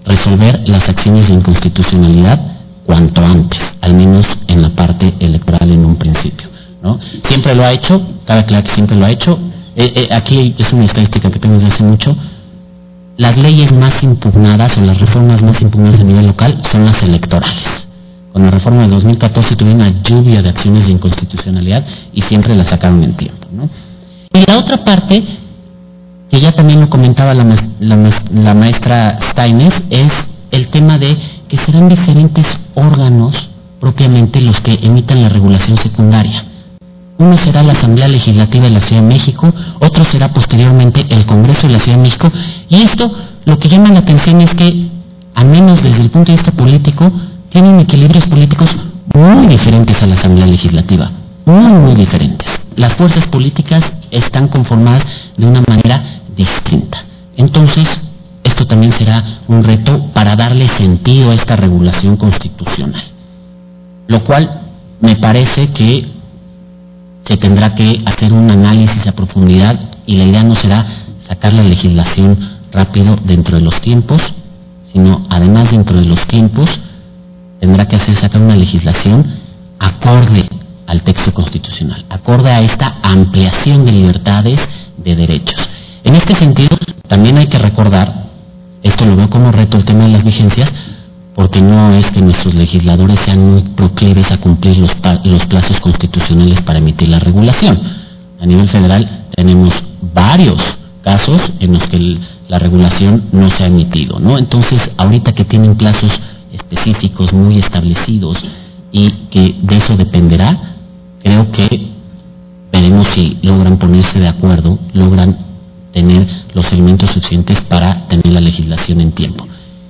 resolver las acciones de inconstitucionalidad cuanto antes, al menos en la parte electoral en un principio, ¿no? Siempre lo ha hecho, cabe aclarar que siempre lo ha hecho. Eh, eh, aquí es una estadística que tengo desde hace mucho. Las leyes más impugnadas o las reformas más impugnadas a nivel local son las electorales. Con la reforma de dos mil catorce tuvieron una lluvia de acciones de inconstitucionalidad y siempre la sacaron en tiempo, ¿no? Y la otra parte, que ya también lo comentaba la, la, la maestra Steines, es el tema de que serán diferentes órganos propiamente los que emitan la regulación secundaria. Uno será la Asamblea Legislativa de la Ciudad de México, otro será posteriormente el Congreso de la Ciudad de México, y esto lo que llama la atención es que, al menos desde el punto de vista político, tienen equilibrios políticos muy diferentes a la Asamblea Legislativa, muy, muy diferentes. Las fuerzas políticas están conformadas de una manera distinta. Entonces, esto también será un reto para darle sentido a esta regulación constitucional, lo cual me parece que se tendrá que hacer un análisis a profundidad, y la idea no será sacar la legislación rápido dentro de los tiempos, sino además dentro de los tiempos tendrá que hacer sacar una legislación acorde al texto constitucional, acorde a esta ampliación de libertades, de derechos. En este sentido, también hay que recordar, esto lo veo como reto, el tema de las vigencias, porque no es que nuestros legisladores sean muy proclives a cumplir los, los plazos constitucionales para emitir la regulación. A nivel federal tenemos varios casos en los que el, la regulación no se ha emitido, ¿no? Entonces, ahorita que tienen plazos específicos, muy establecidos, y que de eso dependerá, creo que veremos si logran ponerse de acuerdo, logran tener los elementos suficientes para tener la legislación en tiempo.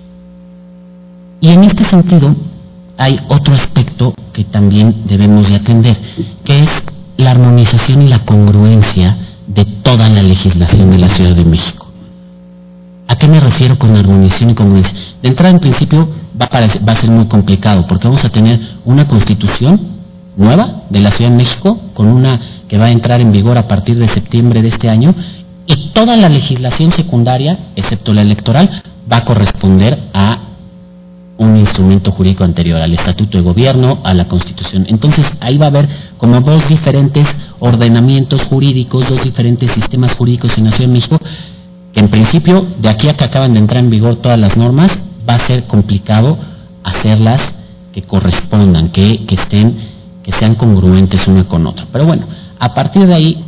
Y en este sentido, hay otro aspecto que también debemos de atender, que es la armonización y la congruencia de toda la legislación de la Ciudad de México. ¿A qué me refiero con armonización y congruencia? De entrada, en principio, va a, parecer, va a ser muy complicado, porque vamos a tener una constitución nueva de la Ciudad de México, con una que va a entrar en vigor a partir de septiembre de este año, y toda la legislación secundaria, excepto la electoral, va a corresponder a un instrumento jurídico anterior, al Estatuto de Gobierno, a la Constitución. Entonces, ahí va a haber como dos diferentes ordenamientos jurídicos, dos diferentes sistemas jurídicos en la Ciudad de México, que en principio, de aquí a que acaban de entrar en vigor todas las normas, va a ser complicado hacerlas que correspondan, que, que estén, que sean congruentes una con otra. Pero bueno, a partir de ahí,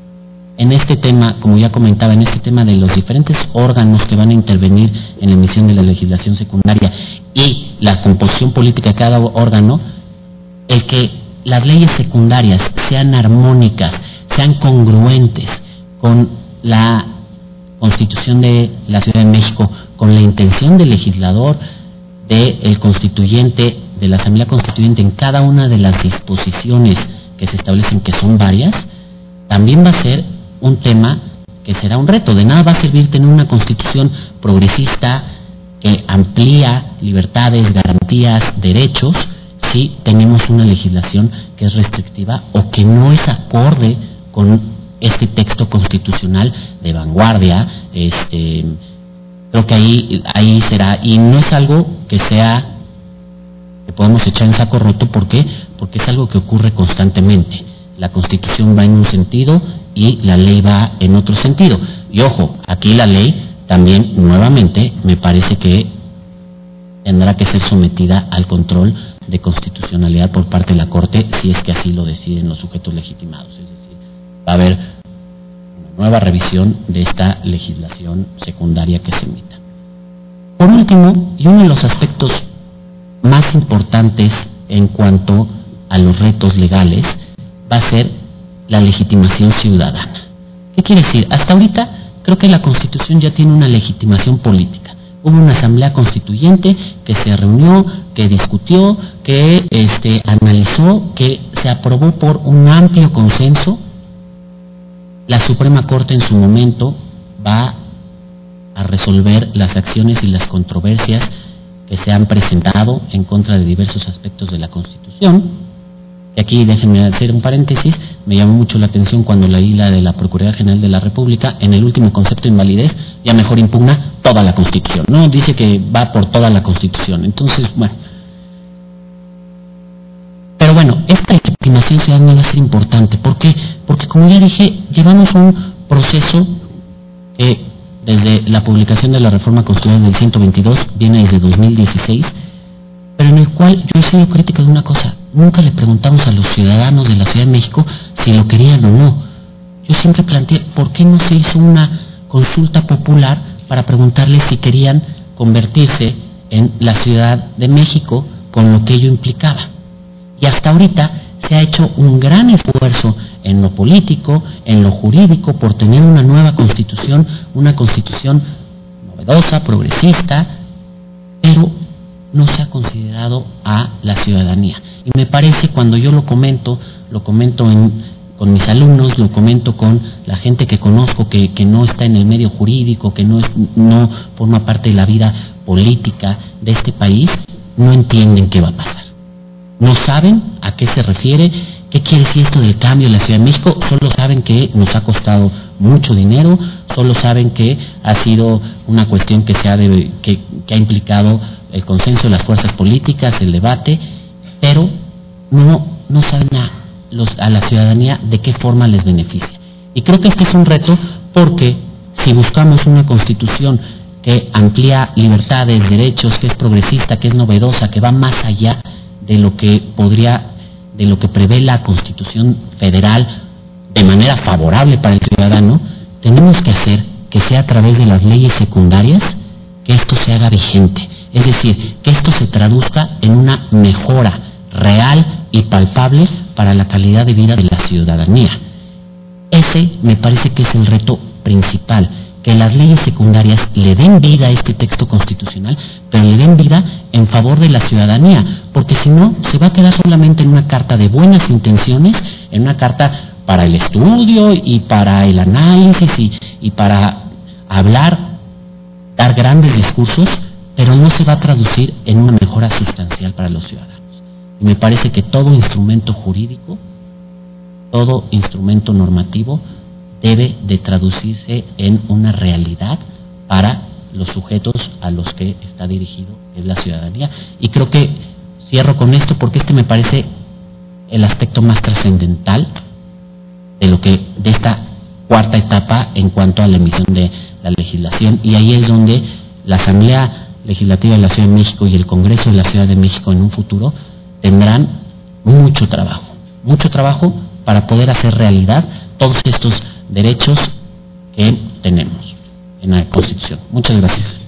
en este tema, como ya comentaba, en este tema de los diferentes órganos que van a intervenir en la emisión de la legislación secundaria y la composición política de cada órgano, el que las leyes secundarias sean armónicas, sean congruentes con la Constitución de la Ciudad de México, con la intención del legislador, del constituyente, de la Asamblea Constituyente en cada una de las disposiciones que se establecen, que son varias, también va a ser un tema que será un reto. De nada va a servir tener una constitución progresista que amplía libertades, garantías, derechos, si tenemos una legislación que es restrictiva o que no es acorde con este texto constitucional de vanguardia. Este, creo que ahí, ahí será, y no es algo que sea que podemos echar en saco roto. ¿Por qué? Porque es algo que ocurre constantemente. La Constitución va en un sentido y la ley va en otro sentido. Y ojo, aquí la ley también, nuevamente, me parece que tendrá que ser sometida al control de constitucionalidad por parte de la Corte, si es que así lo deciden los sujetos legitimados. Es decir, va a haber una nueva revisión de esta legislación secundaria que se emita. Por último, y uno de los aspectos más importantes en cuanto a los retos legales, va a ser la legitimación ciudadana. ¿Qué quiere decir? Hasta ahorita creo que la Constitución ya tiene una legitimación política. Hubo una asamblea constituyente que se reunió, que discutió, que este, analizó, que se aprobó por un amplio consenso. La Suprema Corte en su momento va a resolver las acciones y las controversias que se han presentado en contra de diversos aspectos de la Constitución. Y aquí déjenme hacer un paréntesis, me llamó mucho la atención cuando leí la de la Procuraduría General de la República, en el último concepto de invalidez, ya mejor impugna toda la Constitución, ¿no? Dice que va por toda la Constitución. Entonces, bueno. Pero bueno, esta legitimación ciudadana va a ser importante. ¿Por qué? Porque, como ya dije, llevamos un proceso que desde la publicación de la Reforma Constitucional del ciento veintidós viene desde dos mil dieciséis, pero en el cual yo he sido crítica de una cosa: nunca le preguntamos a los ciudadanos de la Ciudad de México si lo querían o no. Yo siempre planteé, ¿por qué no se hizo una consulta popular para preguntarles si querían convertirse en la Ciudad de México con lo que ello implicaba? Y hasta ahorita se ha hecho un gran esfuerzo en lo político, en lo jurídico, por tener una nueva constitución, una constitución novedosa, progresista, pero no se ha considerado a la ciudadanía. Y me parece, cuando yo lo comento, lo comento en, con mis alumnos, lo comento con la gente que conozco, que, que no está en el medio jurídico, que no, es, no forma parte de la vida política de este país, no entienden qué va a pasar. No saben a qué se refiere, qué quiere decir esto del cambio en la Ciudad de México. Solo saben que nos ha costado mucho dinero, solo saben que ha sido una cuestión que, se ha, de, que, que ha implicado el consenso de las fuerzas políticas, el debate, pero no, no saben a, los, a la ciudadanía de qué forma les beneficia. Y creo que este es un reto, porque si buscamos una constitución que amplía libertades, derechos, que es progresista, que es novedosa, que va más allá de lo que podría, de lo que prevé la Constitución Federal de manera favorable para el ciudadano, tenemos que hacer que sea a través de las leyes secundarias que esto se haga vigente. Es decir, que esto se traduzca en una mejora real y palpable para la calidad de vida de la ciudadanía. Ese me parece que es el reto principal, que las leyes secundarias le den vida a este texto constitucional, pero le den vida en favor de la ciudadanía, porque si no, se va a quedar solamente en una carta de buenas intenciones, en una carta para el estudio y para el análisis y, y para hablar, dar grandes discursos, pero no se va a traducir en una mejora sustancial para los ciudadanos. Y me parece que todo instrumento jurídico, todo instrumento normativo, debe de traducirse en una realidad para los sujetos a los que está dirigido, que es la ciudadanía. Y creo que cierro con esto, porque este me parece el aspecto más trascendental de lo que de esta cuarta etapa en cuanto a la emisión de la legislación, y ahí es donde la Asamblea Legislativa de la Ciudad de México y el Congreso de la Ciudad de México en un futuro tendrán mucho trabajo, mucho trabajo para poder hacer realidad todos estos derechos que tenemos en la Constitución. Muchas gracias.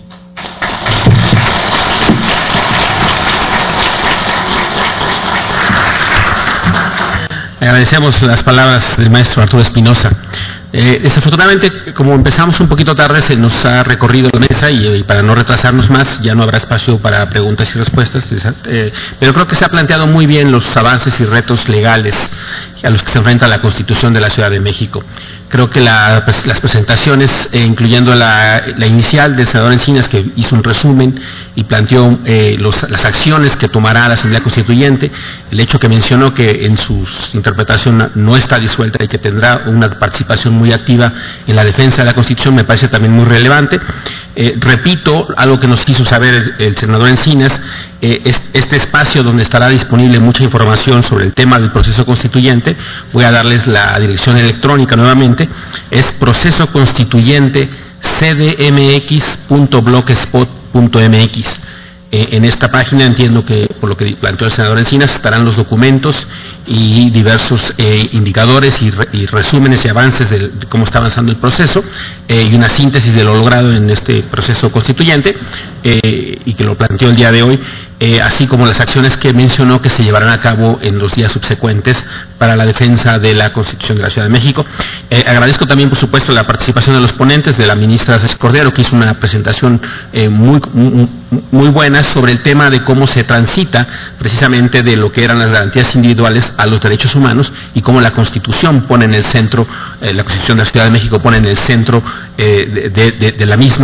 Agradecemos las palabras del maestro Arturo Espinosa. Eh, desafortunadamente, como empezamos un poquito tarde, se nos ha recorrido la mesa y, y para no retrasarnos más, ya no habrá espacio para preguntas y respuestas, eh, pero creo que se ha planteado muy bien los avances y retos legales a los que se enfrenta la Constitución de la Ciudad de México. Creo que la, pues, las presentaciones, eh, incluyendo la, la inicial del senador Encinas, que hizo un resumen y planteó eh, los, las acciones que tomará la Asamblea Constituyente, el hecho que mencionó que en su interpretación no está disuelta y que tendrá una participación muy activa en la defensa de la Constitución, me parece también muy relevante. Eh, repito, algo que nos quiso saber el, el senador Encinas, eh, es, este espacio donde estará disponible mucha información sobre el tema del proceso constituyente. Voy a darles la dirección electrónica nuevamente, es proceso constituyente c d m x punto blogspot punto m x. Eh, en esta página, entiendo que por lo que planteó el senador Encinas, estarán los documentos y diversos eh, indicadores y, re, y resúmenes y avances de, de cómo está avanzando el proceso, eh, y una síntesis de lo logrado en este proceso constituyente, eh, y que lo planteó el día de hoy, eh, así como las acciones que mencionó que se llevarán a cabo en los días subsecuentes para la defensa de la Constitución de la Ciudad de México. Eh, agradezco también, por supuesto, la participación de los ponentes, de la ministra Ceci Cordero, que hizo una presentación eh, muy, muy, muy buena sobre el tema de cómo se transita precisamente de lo que eran las garantías individuales a los derechos humanos y cómo la Constitución pone en el centro, eh, la Constitución de la Ciudad de México pone en el centro eh, de, de, de la misma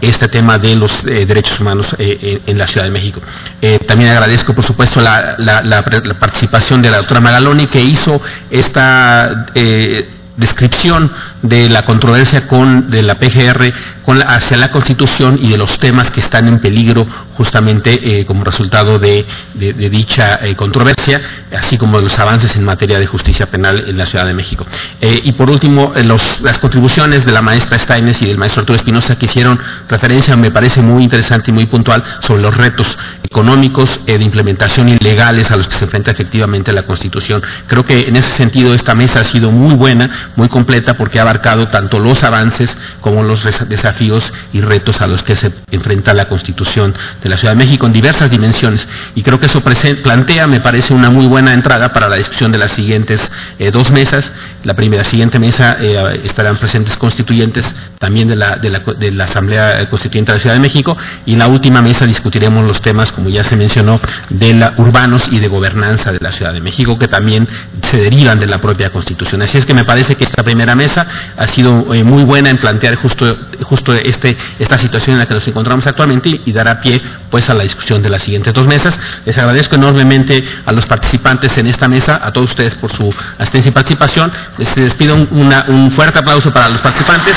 este tema de los eh, derechos humanos eh, en, en la Ciudad de México. Eh, también agradezco, por supuesto, la, la, la, la participación de la doctora Magaloni, que hizo esta eh, descripción de la controversia con de la P G R con la, hacia la Constitución y de los temas que están en peligro justamente eh, como resultado de, de, de dicha eh, controversia, así como de los avances en materia de justicia penal en la Ciudad de México. Eh, y por último, eh, los, las contribuciones de la maestra Steines y del maestro Arturo Espinosa, que hicieron referencia, me parece muy interesante y muy puntual, sobre los retos económicos eh, de implementación ilegales a los que se enfrenta efectivamente la Constitución. Creo que en ese sentido esta mesa ha sido muy buena, muy completa, porque ha abarcado tanto los avances como los desafíos y retos a los que se enfrenta la Constitución de la Ciudad de México en diversas dimensiones, y creo que eso plantea, me parece, una muy buena entrada para la discusión de las siguientes eh, dos mesas. La primera, siguiente mesa eh, estarán presentes constituyentes también de la, de, la, de la Asamblea Constituyente de la Ciudad de México, y en la última mesa discutiremos los temas, como ya se mencionó, de la urbanos y de gobernanza de la Ciudad de México, que también se derivan de la propia Constitución. Así es que me parece que esta primera mesa ha sido eh, muy buena en plantear justo, justo este, esta situación en la que nos encontramos actualmente, y, y dará pie pues a la discusión de las siguientes dos mesas. Les agradezco enormemente a los participantes en esta mesa, a todos ustedes por su asistencia y participación. Les, les pido un, una, un fuerte aplauso para los participantes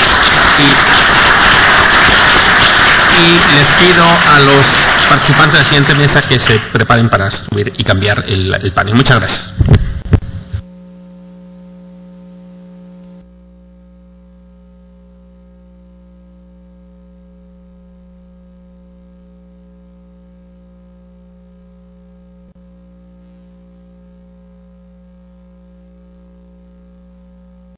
y, y les pido a los participantes de la siguiente mesa que se preparen para subir y cambiar el, el panel. Muchas gracias.